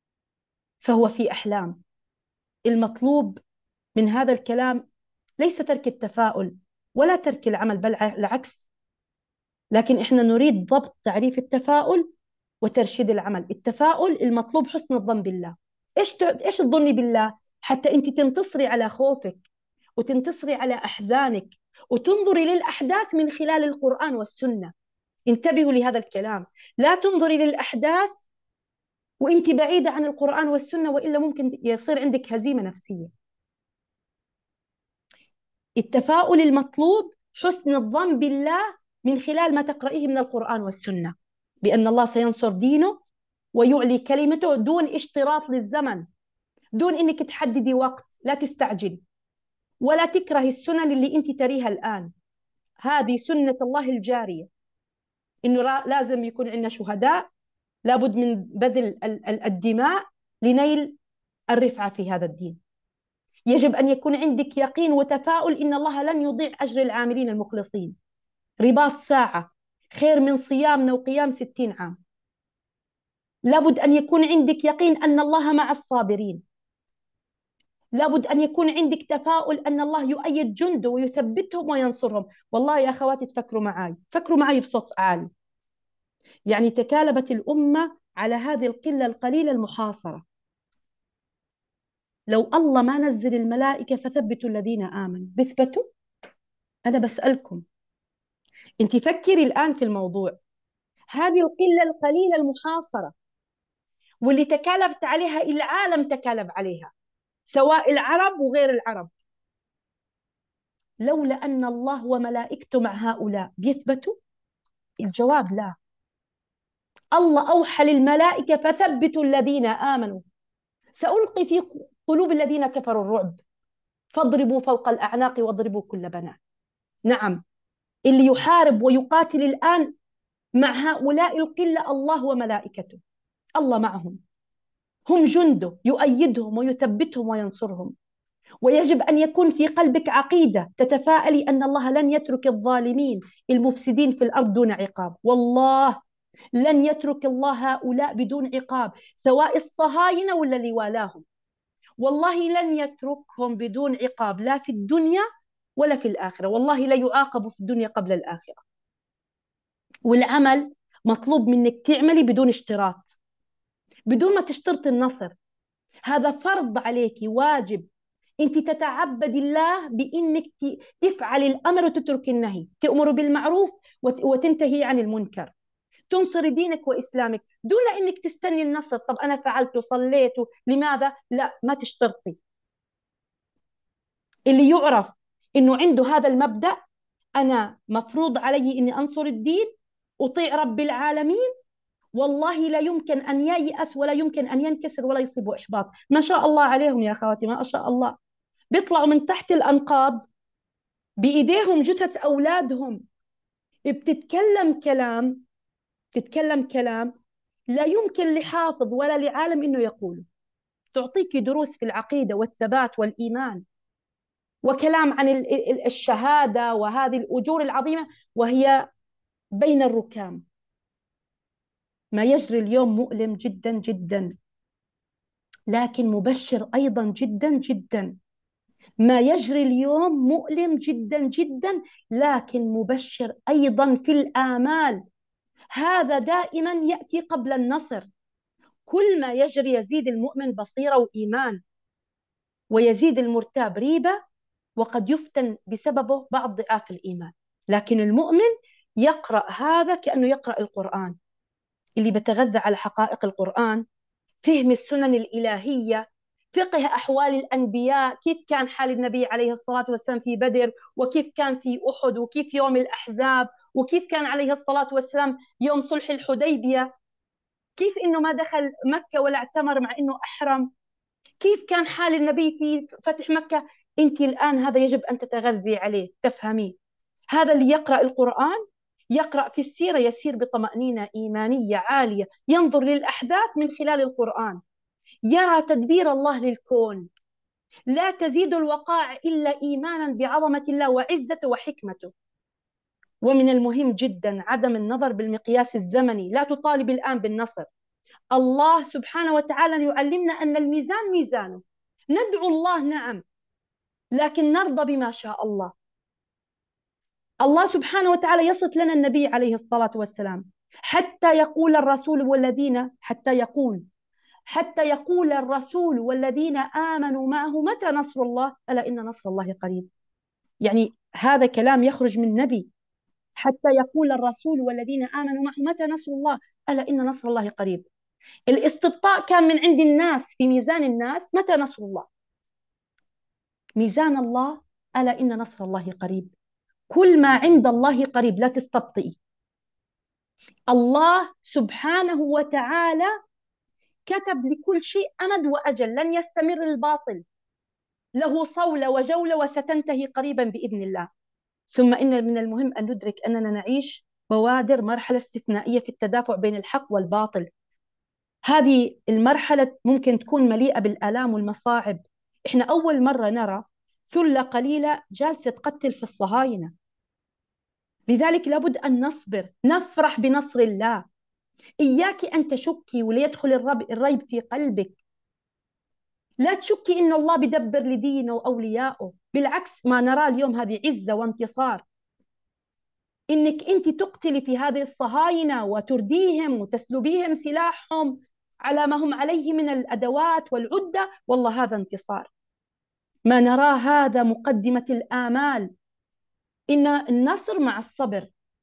فهو في أحلام. المطلوب من هذا الكلام ليس ترك التفاؤل ولا ترك العمل، بل العكس. لكن إحنا نريد ضبط تعريف التفاؤل وترشيد العمل. التفاؤل المطلوب حسن الظن بالله. إيش تظني بالله؟ حتى أنت تنتصري على خوفك وتنتصري على أحزانك وتنظري للأحداث من خلال القرآن والسنة. انتبهوا لهذا الكلام. لا تنظري للأحداث وانت بعيدة عن القرآن والسنة، وإلا ممكن يصير عندك هزيمة نفسية. التفاؤل المطلوب حسن الظن بالله من خلال ما تقرأيه من القرآن والسنة، بأن الله سينصر دينه ويعلي كلمته دون اشتراط للزمن، دون إنك تحددي وقت. لا تستعجل ولا تكرهي السنن اللي أنت تريها الآن. هذه سنة الله الجارية، إنه لازم يكون عندنا شهداء، لابد من بذل الدماء لنيل الرفعة في هذا الدين. يجب أن يكون عندك يقين وتفاؤل إن الله لن يضيع أجر العاملين المخلصين. رباط ساعة خير من صيامنا وقيام 60 عام. لابد أن يكون عندك يقين أن الله مع الصابرين. لابد أن يكون عندك تفاؤل أن الله يؤيد جنده ويثبتهم وينصرهم. والله يا أخواتي تفكروا معي، فكروا معي بصوت عالي. يعني تكالبت الأمة على هذه القلة القليلة المحاصرة. لو الله ما نزل الملائكة فثبتوا الذين آمنوا، بثبتوا؟ أنا بسألكم، أنت فكري الآن في الموضوع. هذه القلة القليلة المحاصرة واللي تكالبت عليها العالم، تكالب عليها سواء العرب وغير العرب، لولا أن الله وملائكته مع هؤلاء بيثبتوا؟ الجواب لا. الله أوحى للملائكة فثبتوا الذين آمنوا، سألقي في قلوب الذين كفروا الرعب، فاضربوا فوق الأعناق واضربوا كل بنان. نعم، اللي يحارب ويقاتل الآن مع هؤلاء القلة الله وملائكته. الله معهم، هم جنده يؤيدهم ويثبتهم وينصرهم. ويجب أن يكون في قلبك عقيدة تتفائلي أن الله لن يترك الظالمين المفسدين في الأرض دون عقاب. والله لن يترك الله هؤلاء بدون عقاب، سواء الصهاينة ولا اللي والاهم. والله لن يتركهم بدون عقاب، لا في الدنيا ولا في الآخرة. والله لا يعاقبوا في الدنيا قبل الآخرة. والعمل مطلوب منك تعملي بدون اشتراط، بدون ما تشترط النصر. هذا فرض عليك، واجب. انت تتعبد الله بانك تفعل الامر وتترك النهي، تأمر بالمعروف وتنتهي عن المنكر، تنصر دينك واسلامك دون انك تستني النصر. طب انا فعلت وصليت، لماذا؟ لا، ما تشترطي. اللي يعرف انه عنده هذا المبدأ، انا مفروض علي اني انصر الدين، اطيع رب العالمين، والله لا يمكن ان ييأس ولا يمكن ان ينكسر ولا يصيبه احباط. ما شاء الله عليهم يا اخواتي، ما شاء الله، بيطلعوا من تحت الانقاض بايديهم جثث اولادهم، بتتكلم كلام لا يمكن لحافظ ولا لعالم انه يقوله. تعطيك دروس في العقيده والثبات والايمان، وكلام عن الشهاده وهذه الاجور العظيمه، وهي بين الركام. ما يجري اليوم مؤلم جدا جدا، لكن مبشر ايضا جدا جدا. ما يجري اليوم مؤلم جدا جدا، لكن مبشر ايضا في الآمال. هذا دائما يأتي قبل النصر. كل ما يجري يزيد المؤمن بصيرة وإيمان، ويزيد المرتاب ريبة، وقد يفتن بسببه بعض ضعاف الإيمان. لكن المؤمن يقرأ هذا كأنه يقرأ القرآن، اللي بتغذى على حقائق القرآن، فهم السنن الإلهية، فقه أحوال الأنبياء، كيف كان حال النبي عليه الصلاة والسلام في بدر، وكيف كان في أحد، وكيف يوم الأحزاب، وكيف كان عليه الصلاة والسلام يوم صلح الحديبية، كيف إنه ما دخل مكة ولا اعتمر مع إنه أحرم، كيف كان حال النبي في فتح مكة. أنت الآن هذا يجب أن تتغذي عليه، تفهميه. هذا اللي يقرأ القرآن يقرأ في السيرة يسير بطمأنينة إيمانية عالية، ينظر للأحداث من خلال القرآن، يرى تدبير الله للكون. لا تزيد الوقائع إلا إيمانا بعظمة الله وعزته وحكمته. ومن المهم جدا عدم النظر بالمقياس الزمني. لا تطالب الآن بالنصر. الله سبحانه وتعالى يعلمنا أن الميزان ميزانه. ندعو الله نعم، لكن نرضى بما شاء الله. الله سبحانه وتعالى يصف لنا النبي عليه الصلاة والسلام، حتى يقول الرسول والذين حتى يقول الرسول والذين آمنوا معه متى نصر الله، ألا إن نصر الله قريب. يعني هذا كلام يخرج من نبي. حتى يقول الرسول والذين آمنوا معه متى نصر الله، ألا إن نصر الله قريب. الاستبطاء كان من عند الناس في ميزان الناس، متى نصر الله؟ ميزان الله، ألا إن نصر الله قريب. كل ما عند الله قريب، لا تستبطئي. الله سبحانه وتعالى كتب لكل شيء أمد وأجل، لن يستمر الباطل، له صولة وجولة وستنتهي قريبا بإذن الله. ثم إن من المهم أن ندرك أننا نعيش بوادر مرحلة استثنائية في التدافع بين الحق والباطل. هذه المرحلة ممكن تكون مليئة بالآلام والمصاعب. إحنا أول مرة نرى ثلة قليلة جالسة تقتل في الصهاينة، لذلك لابد أن نصبر، نفرح بنصر الله. إياك أن تشكي وليدخل الريب في قلبك. لا تشكي إن الله بدبر لدينه وأوليائه، بالعكس ما نراه اليوم هذه عزة وانتصار. إنك أنت تقتلي في هذه الصهاينة وترديهم وتسلبيهم سلاحهم على ما هم عليه من الأدوات والعدة، والله هذا انتصار. ما نراه هذا مقدمة الآمال. إن النصر مع الصبر،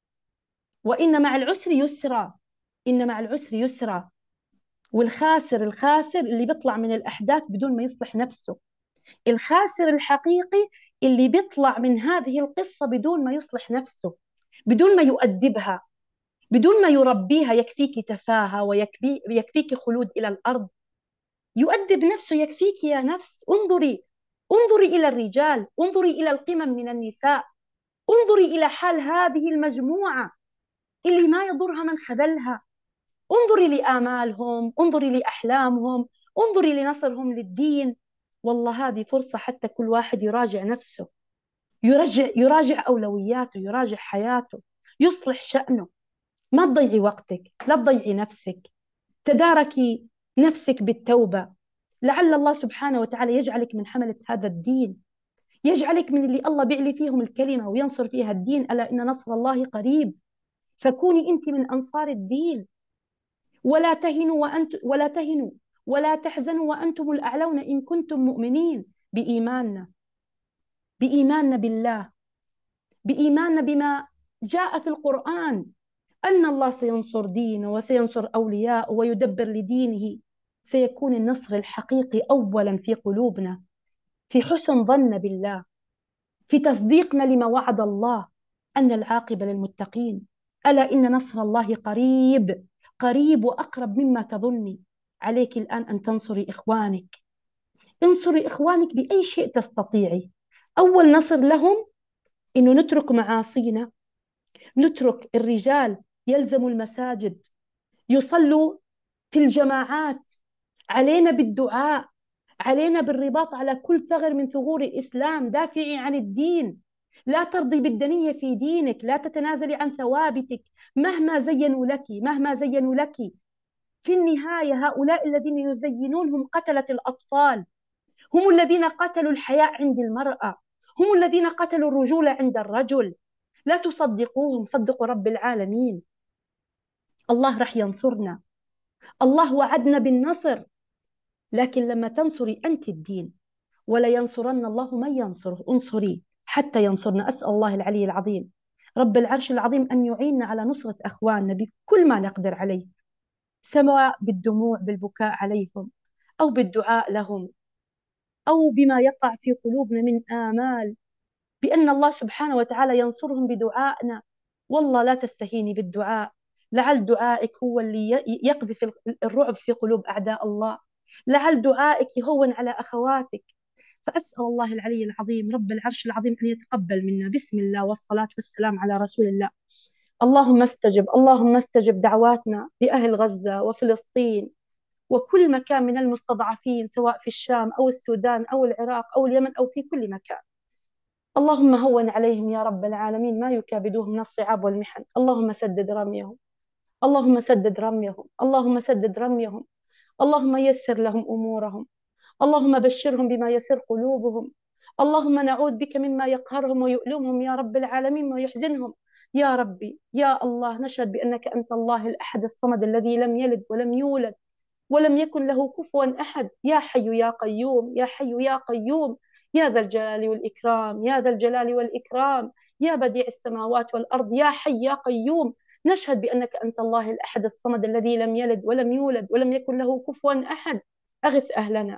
وإن مع العسر يسرا، إن مع العسر يسرا. والخاسر الخاسر اللي بيطلع من الأحداث بدون ما يصلح نفسه. الخاسر الحقيقي اللي بيطلع من هذه القصة بدون ما يصلح نفسه، بدون ما يؤدبها، بدون ما يربيها. يكفيك تفاهة ويكفيك خلود إلى الأرض. يؤدب نفسه. يكفيك يا نفس، انظري، انظري إلى الرجال، انظري إلى القمم من النساء، انظري إلى حال هذه المجموعة اللي ما يضرها من خذلها. انظري لآمالهم، انظري لأحلامهم، انظري لنصرهم للدين. والله هذه فرصة حتى كل واحد يراجع نفسه، يراجع أولوياته، يراجع حياته، يصلح شأنه. ما تضيعي وقتك، لا تضيعي نفسك. تداركي نفسك بالتوبة. لعل الله سبحانه وتعالى يجعلك من حملة هذا الدين، يجعلك من اللي الله بيعلي فيهم الكلمة وينصر فيها الدين. ألا إن نصر الله قريب. فكوني أنت من أنصار الدين. ولا تهنوا ولا تحزنوا وأنتم الأعلون إن كنتم مؤمنين. بإيماننا، بإيماننا بالله، بإيماننا بما جاء في القرآن، أن الله سينصر دينه وسينصر أولياءه ويدبر لدينه. سيكون النصر الحقيقي أولا في قلوبنا، في حسن ظن بالله، في تصديقنا لما وعد الله أن العاقبة للمتقين. ألا إن نصر الله قريب، قريب وأقرب مما تظني. عليك الآن أن تنصري إخوانك، انصري إخوانك بأي شيء تستطيعي. أول نصر لهم إنه نترك معاصينا، نترك الرجال يلزموا المساجد، يصلوا في الجماعات. علينا بالدعاء، علينا بالرباط على كل ثغر من ثغور الإسلام. دافعي عن الدين، لا ترضي بالدنية في دينك، لا تتنازلي عن ثوابتك مهما زينوا لك، مهما زينوا لك. في النهاية هؤلاء الذين يزينون هم قتلة الأطفال، هم الذين قتلوا الحياء عند المرأة، هم الذين قتلوا الرجولة عند الرجل. لا تصدقوهم، صدقوا رب العالمين. الله رح ينصرنا، الله وعدنا بالنصر. لكن لما تنصري أنت الدين، ولا ينصرن الله من ينصره. انصري حتى ينصرنا. أسأل الله العلي العظيم رب العرش العظيم أن يعيننا على نصرة أخواننا بكل ما نقدر عليه، سواء بالدموع بالبكاء عليهم، أو بالدعاء لهم، أو بما يقع في قلوبنا من آمال بأن الله سبحانه وتعالى ينصرهم بدعائنا. والله لا تستهيني بالدعاء، لعل دعائك هو اللي يقذف الرعب في قلوب أعداء الله. لعل دعائك يهون على أخواتك. فأسأل الله العلي العظيم رب العرش العظيم أن يتقبل منا. بسم الله والصلاة والسلام على رسول الله. اللهم استجب، اللهم استجب دعواتنا لأهل غزة وفلسطين وكل مكان من المستضعفين، سواء في الشام أو السودان أو العراق أو اليمن أو في كل مكان. اللهم هون عليهم يا رب العالمين ما يكابدوه من الصعاب والمحن. اللهم سدد رميهم، اللهم سدد رميهم، اللهم سدد رميهم. اللهم يسر لهم أمورهم، اللهم بشرهم بما يسر قلوبهم. اللهم نعوذ بك مما يقهرهم ويؤلمهم يا رب العالمين ويحزنهم. يا ربي يا الله، نشهد بأنك أنت الله الأحد الصمد الذي لم يلد ولم يولد ولم يكن له كفوا أحد. يا حي يا قيوم، يا حي يا قيوم، يا ذا الجلال والإكرام، يا ذا الجلال والإكرام، يا بديع السماوات والأرض، يا حي يا قيوم. نشهد بأنك أنت الله الأحد الصمد الذي لم يلد ولم يولد ولم يكن له كفوا أحد. أغث أهلنا،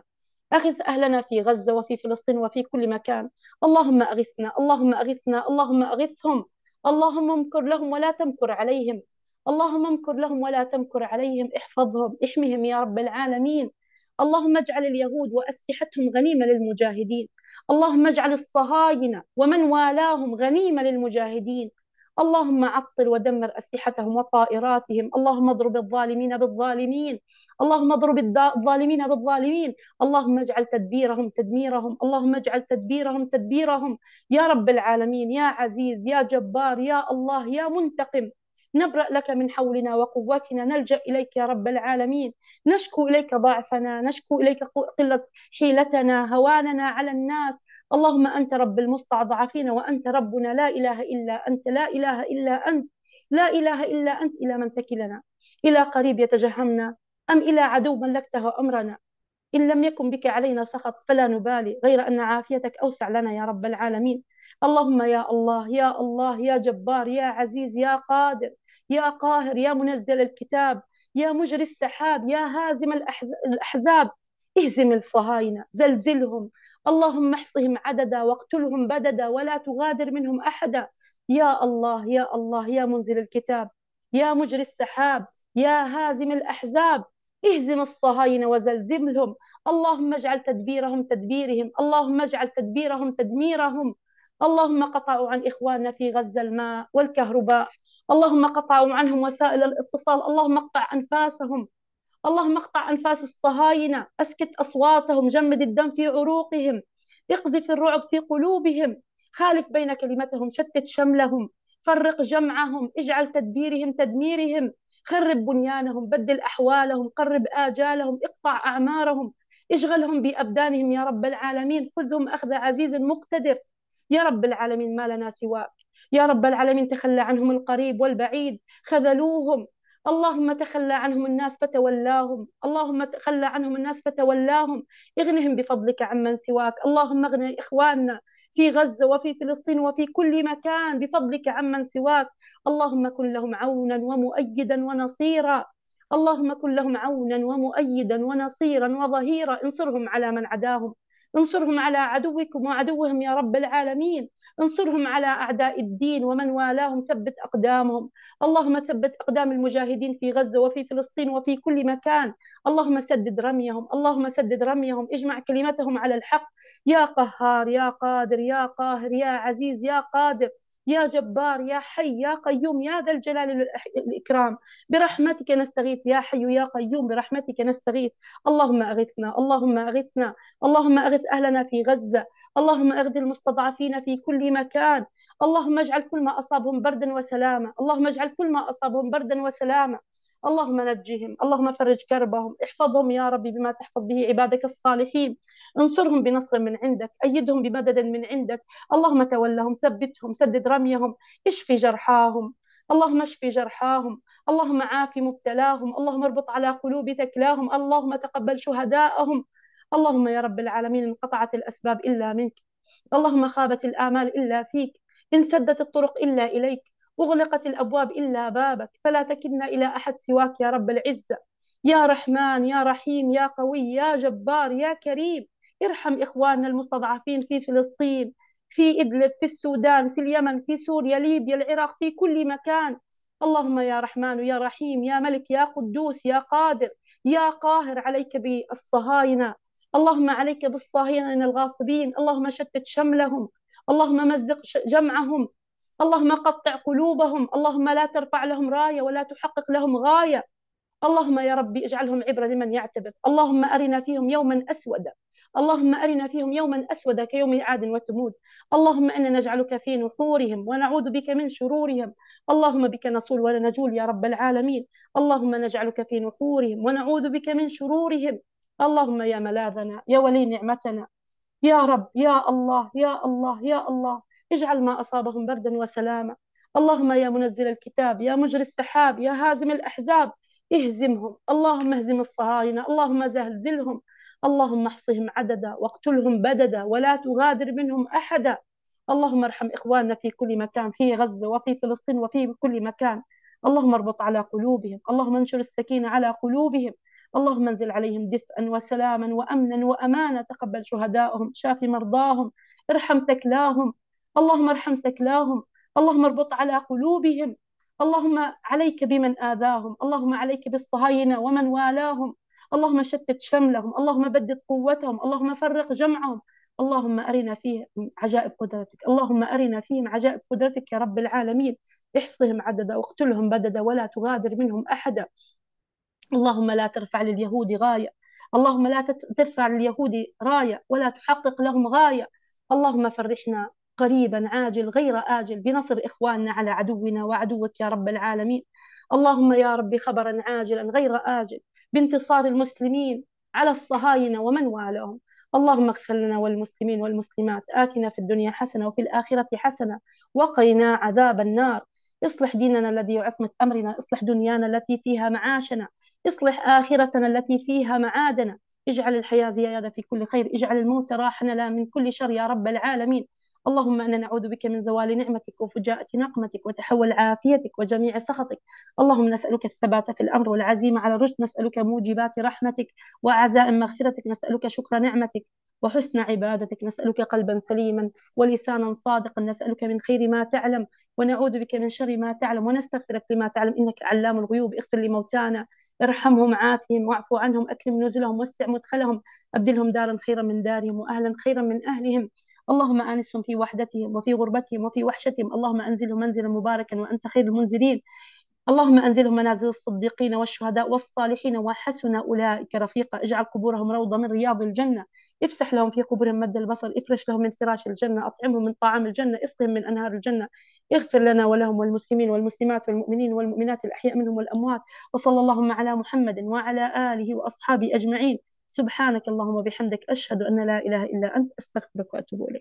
أغث أهلنا في غزة وفي فلسطين وفي كل مكان. اللهم أغثنا، اللهم أغثنا، اللهم أغثهم. اللهم امكر لهم ولا تمكر عليهم. اللهم امكر لهم ولا تمكر عليهم. احفظهم، احمهم يا رب العالمين. اللهم اجعل اليهود وأسلحتهم غنيمة للمجاهدين. اللهم اجعل الصهاينة ومن والاهم غنيمة للمجاهدين. اللهم عطل ودمر أسلحتهم وطائراتهم. اللهم اضرب الظالمين بالظالمين. اللهم اضرب الظالمين بالظالمين. اللهم اجعل تدبيرهم تدميرهم. اللهم اجعل تدبيرهم تدبيرهم. يا رب العالمين، يا عزيز، يا جبار، يا الله، يا منتقم. نبرأ لك من حولنا وقوتنا، نلجأ إليك يا رب العالمين. نشكو إليك ضعفنا، نشكو إليك قلة حيلتنا، هواننا على الناس. اللهم أنت رب المستضعفين، وأنت ربنا، لا إله إلا أنت، لا إله إلا أنت. لا إله إلا أنت. إلى من تكلنا؟ إلى قريب يتجهمنا، أم إلى عدو ملكته أمرنا؟ إن لم يكن بك علينا سخط فلا نبالي، غير أن عافيتك أوسع لنا يا رب العالمين. اللهم يا الله، يا الله، يا جبار، يا عزيز، يا قادر، يا قاهر، يا منزل الكتاب، يا مجري السحاب، يا هازم الأحزاب. اهزم الصهاينة، زلزلهم. اللهم احصهم عددا واقتلهم بددا ولا تغادر منهم أحدا. يا الله، يا الله، يا منزل الكتاب، يا مجري السحاب، يا هازم الأحزاب. اهزم الصهاينة وزلزلهم. اللهم اجعل تدبيرهم تدبيرهم. اللهم اجعل تدبيرهم تدميرهم. اللهم قطعوا عن إخواننا في غزة الماء والكهرباء. اللهم قطعوا عنهم وسائل الاتصال. اللهم اقطع أنفاسهم. اللهم اقطع أنفاس الصهاينة، أسكت أصواتهم، جمد الدم في عروقهم، اقذف الرعب في قلوبهم، خالف بين كلمتهم، شتت شملهم، فرق جمعهم، اجعل تدبيرهم تدميرهم، خرب بنيانهم، بدل أحوالهم، قرب آجالهم، اقطع أعمارهم، اشغلهم بأبدانهم يا رب العالمين. خذهم أخذ عزيز مقتدر. يا رب العالمين، ما لنا سواك. يا رب العالمين، تخلى عنهم القريب والبعيد، خذلوهم. اللهم تخلى عنهم الناس فتولاهم. اللهم تخلى عنهم الناس فتولاهم. اغنهم بفضلك عمن سواك. اللهم اغن إخواننا في غزة وفي فلسطين وفي كل مكان بفضلك عمن سواك. اللهم كن لهم عونا ومؤيدا ونصيرا. اللهم كن لهم عونا ومؤيدا ونصيرا وظهيرا. انصرهم على من عداهم. انصرهم على عدوكم وعدوهم يا رب العالمين. انصرهم على أعداء الدين ومن والاهم. ثبت أقدامهم. اللهم ثبت أقدام المجاهدين في غزة وفي فلسطين وفي كل مكان. اللهم سدد رميهم. اللهم سدد رميهم. اجمع كلمتهم على الحق. يا قهار، يا قادر، يا قاهر، يا عزيز، يا قادر، يا جبار، يا حي، يا قيوم، يا ذا الجلال والإكرام. برحمتك نستغيث يا حي يا قيوم، برحمتك نستغيث. اللهم أغثنا، اللهم أغثنا. اللهم أغث أهلنا في غزة. اللهم أغث المستضعفين في كل مكان. اللهم اجعل كل ما أصابهم بردا وسلاما. اللهم اجعل كل ما أصابهم بردا وسلاما. اللهم نجهم. اللهم فرج كربهم. احفظهم يا ربي بما تحفظ به عبادك الصالحين. انصرهم بنصر من عندك. أيدهم بمدد من عندك. اللهم تولهم، ثبتهم، سدد رميهم، اشفي جرحاهم. اللهم اشفي جرحاهم. اللهم عاف مبتلاهم. اللهم اربط على قلوب ثكلاهم. اللهم تقبل شهداءهم. اللهم يا رب العالمين، انقطعت الأسباب إلا منك. اللهم خابت الآمال إلا فيك. إن سدت الطرق إلا إليك. أغلقت الأبواب إلا بابك. فلا تكلنا إلى أحد سواك يا رب العزة. يا رحمن، يا رحيم، يا قوي، يا جبار، يا كريم. ارحم إخواننا المستضعفين في فلسطين، في إدلب، في السودان، في اليمن، في سوريا، ليبيا، العراق، في كل مكان. اللهم يا رحمن، يا رحيم، يا ملك، يا قدوس، يا قادر، يا قاهر، عليك بالصهاينة. اللهم عليك بالصهاينة الغاصبين. اللهم شتت شملهم. اللهم مزق جمعهم. اللهم قطع قلوبهم. اللهم لا ترفع لهم راية ولا تحقق لهم غاية. اللهم يا ربي اجعلهم عبرة لمن يعتبر. اللهم أرنا فيهم يوما أسودا. اللهم أرنا فيهم يوما أسودا كيوم عاد وثمود. اللهم إنا نجعلك في نحورهم ونعوذ بك من شرورهم. اللهم بك نصول ولا نجول يا رب العالمين. اللهم نجعلك في نحورهم ونعوذ بك من شرورهم. اللهم يا ملاذنا، يا ولي نعمتنا، يا رب، يا الله، يا الله، يا الله، اجعل ما أصابهم بردا وسلاما. اللهم يا منزل الكتاب، يا مجري السحاب، يا هازم الأحزاب، اهزمهم. اللهم اهزم الصهاينة. اللهم زلزلهم. اللهم احصهم عددا واقتلهم بددا ولا تغادر منهم أحدا. اللهم ارحم إخواننا في كل مكان، في غزة وفي فلسطين وفي كل مكان. اللهم اربط على قلوبهم. اللهم انشر السكينة على قلوبهم. اللهم انزل عليهم دفئا وسلاما وأمنا وأمانا، تقبل شهداءهم، شاف مرضاهم، ارحم ثكلاهم، اللهم ارحم ثكلاهم، اللهم اربط على قلوبهم، اللهم عليك بمن آذاهم، اللهم عليك بالصهاينة ومن والاهم، اللهم شتت شملهم، اللهم بدد قوتهم، اللهم فرق جمعهم، اللهم أرنا فيهم عجائب قدرتك، اللهم أرنا فيهم عجائب قدرتك يا رب العالمين. احصهم عددا واقتلهم بددا ولا تغادر منهم أحدا. اللهم لا ترفع لليهود غاية، اللهم لا ترفع لليهود راية ولا تحقق لهم غاية. اللهم فرحنا قريبا عاجل غير آجل بنصر إخواننا على عدونا وعدوك يا رب العالمين. اللهم يا رب خبرا عاجلا غير آجل بانتصار المسلمين على الصهاينة ومن والاهم. اللهم اغفر لنا والمسلمين والمسلمات، آتنا في الدنيا حسنة وفي الآخرة حسنة وقنا عذاب النار. اصلح ديننا الذي يعصمة أمرنا، اصلح دنيانا التي فيها معاشنا، اصلح آخرتنا التي فيها معادنا، اجعل الحياة زيادة في كل خير، اجعل الموت راحة لنا من كل شر يا رب العالمين. اللهم إنا نعوذ بك من زوال نعمتك وفجاءة نقمتك وتحول عافيتك وجميع سخطك. اللهم نسألك الثبات في الأمر والعزيمة على الرشد، نسألك موجبات رحمتك وعزائم مغفرتك، نسألك شكر نعمتك وحسن عبادتك، نسألك قلبا سليما ولسانا صادقا، نسألك من خير ما تعلم ونعوذ بك من شر ما تعلم ونستغفرك لما تعلم، إنك علام الغيوب. اغفر لموتانا، ارحمهم، عافهم، واعف عنهم، أكرم نزلهم، وسع مدخلهم، أبدلهم دارا خيرا من دارهم وأهلا خيرا من أهلهم. اللهم آنسهم في وحدتهم وفي غربتهم وفي وحشتهم، اللهم أنزلهم منزلا مباركا وأنت خير المنزلين. اللهم أنزلهم منازل الصديقين والشهداء والصالحين وحسن أولئك رفيقا، اجعل قبورهم روضة من رياض الجنة، افسح لهم في قبورهم مد البصر، افرش لهم من فراش الجنة، أطعمهم من طعام الجنة، اسقهم من أنهار الجنة. اغفر لنا ولهم والمسلمين والمسلمات والمؤمنين والمؤمنات الأحياء منهم والأموات. وصلى اللهم على محمد وعلى آله وأصحابه أجمعين. سبحانك اللهم وبحمدك، أشهد أن لا إله إلا أنت، أستغفرك وأتوب إليك.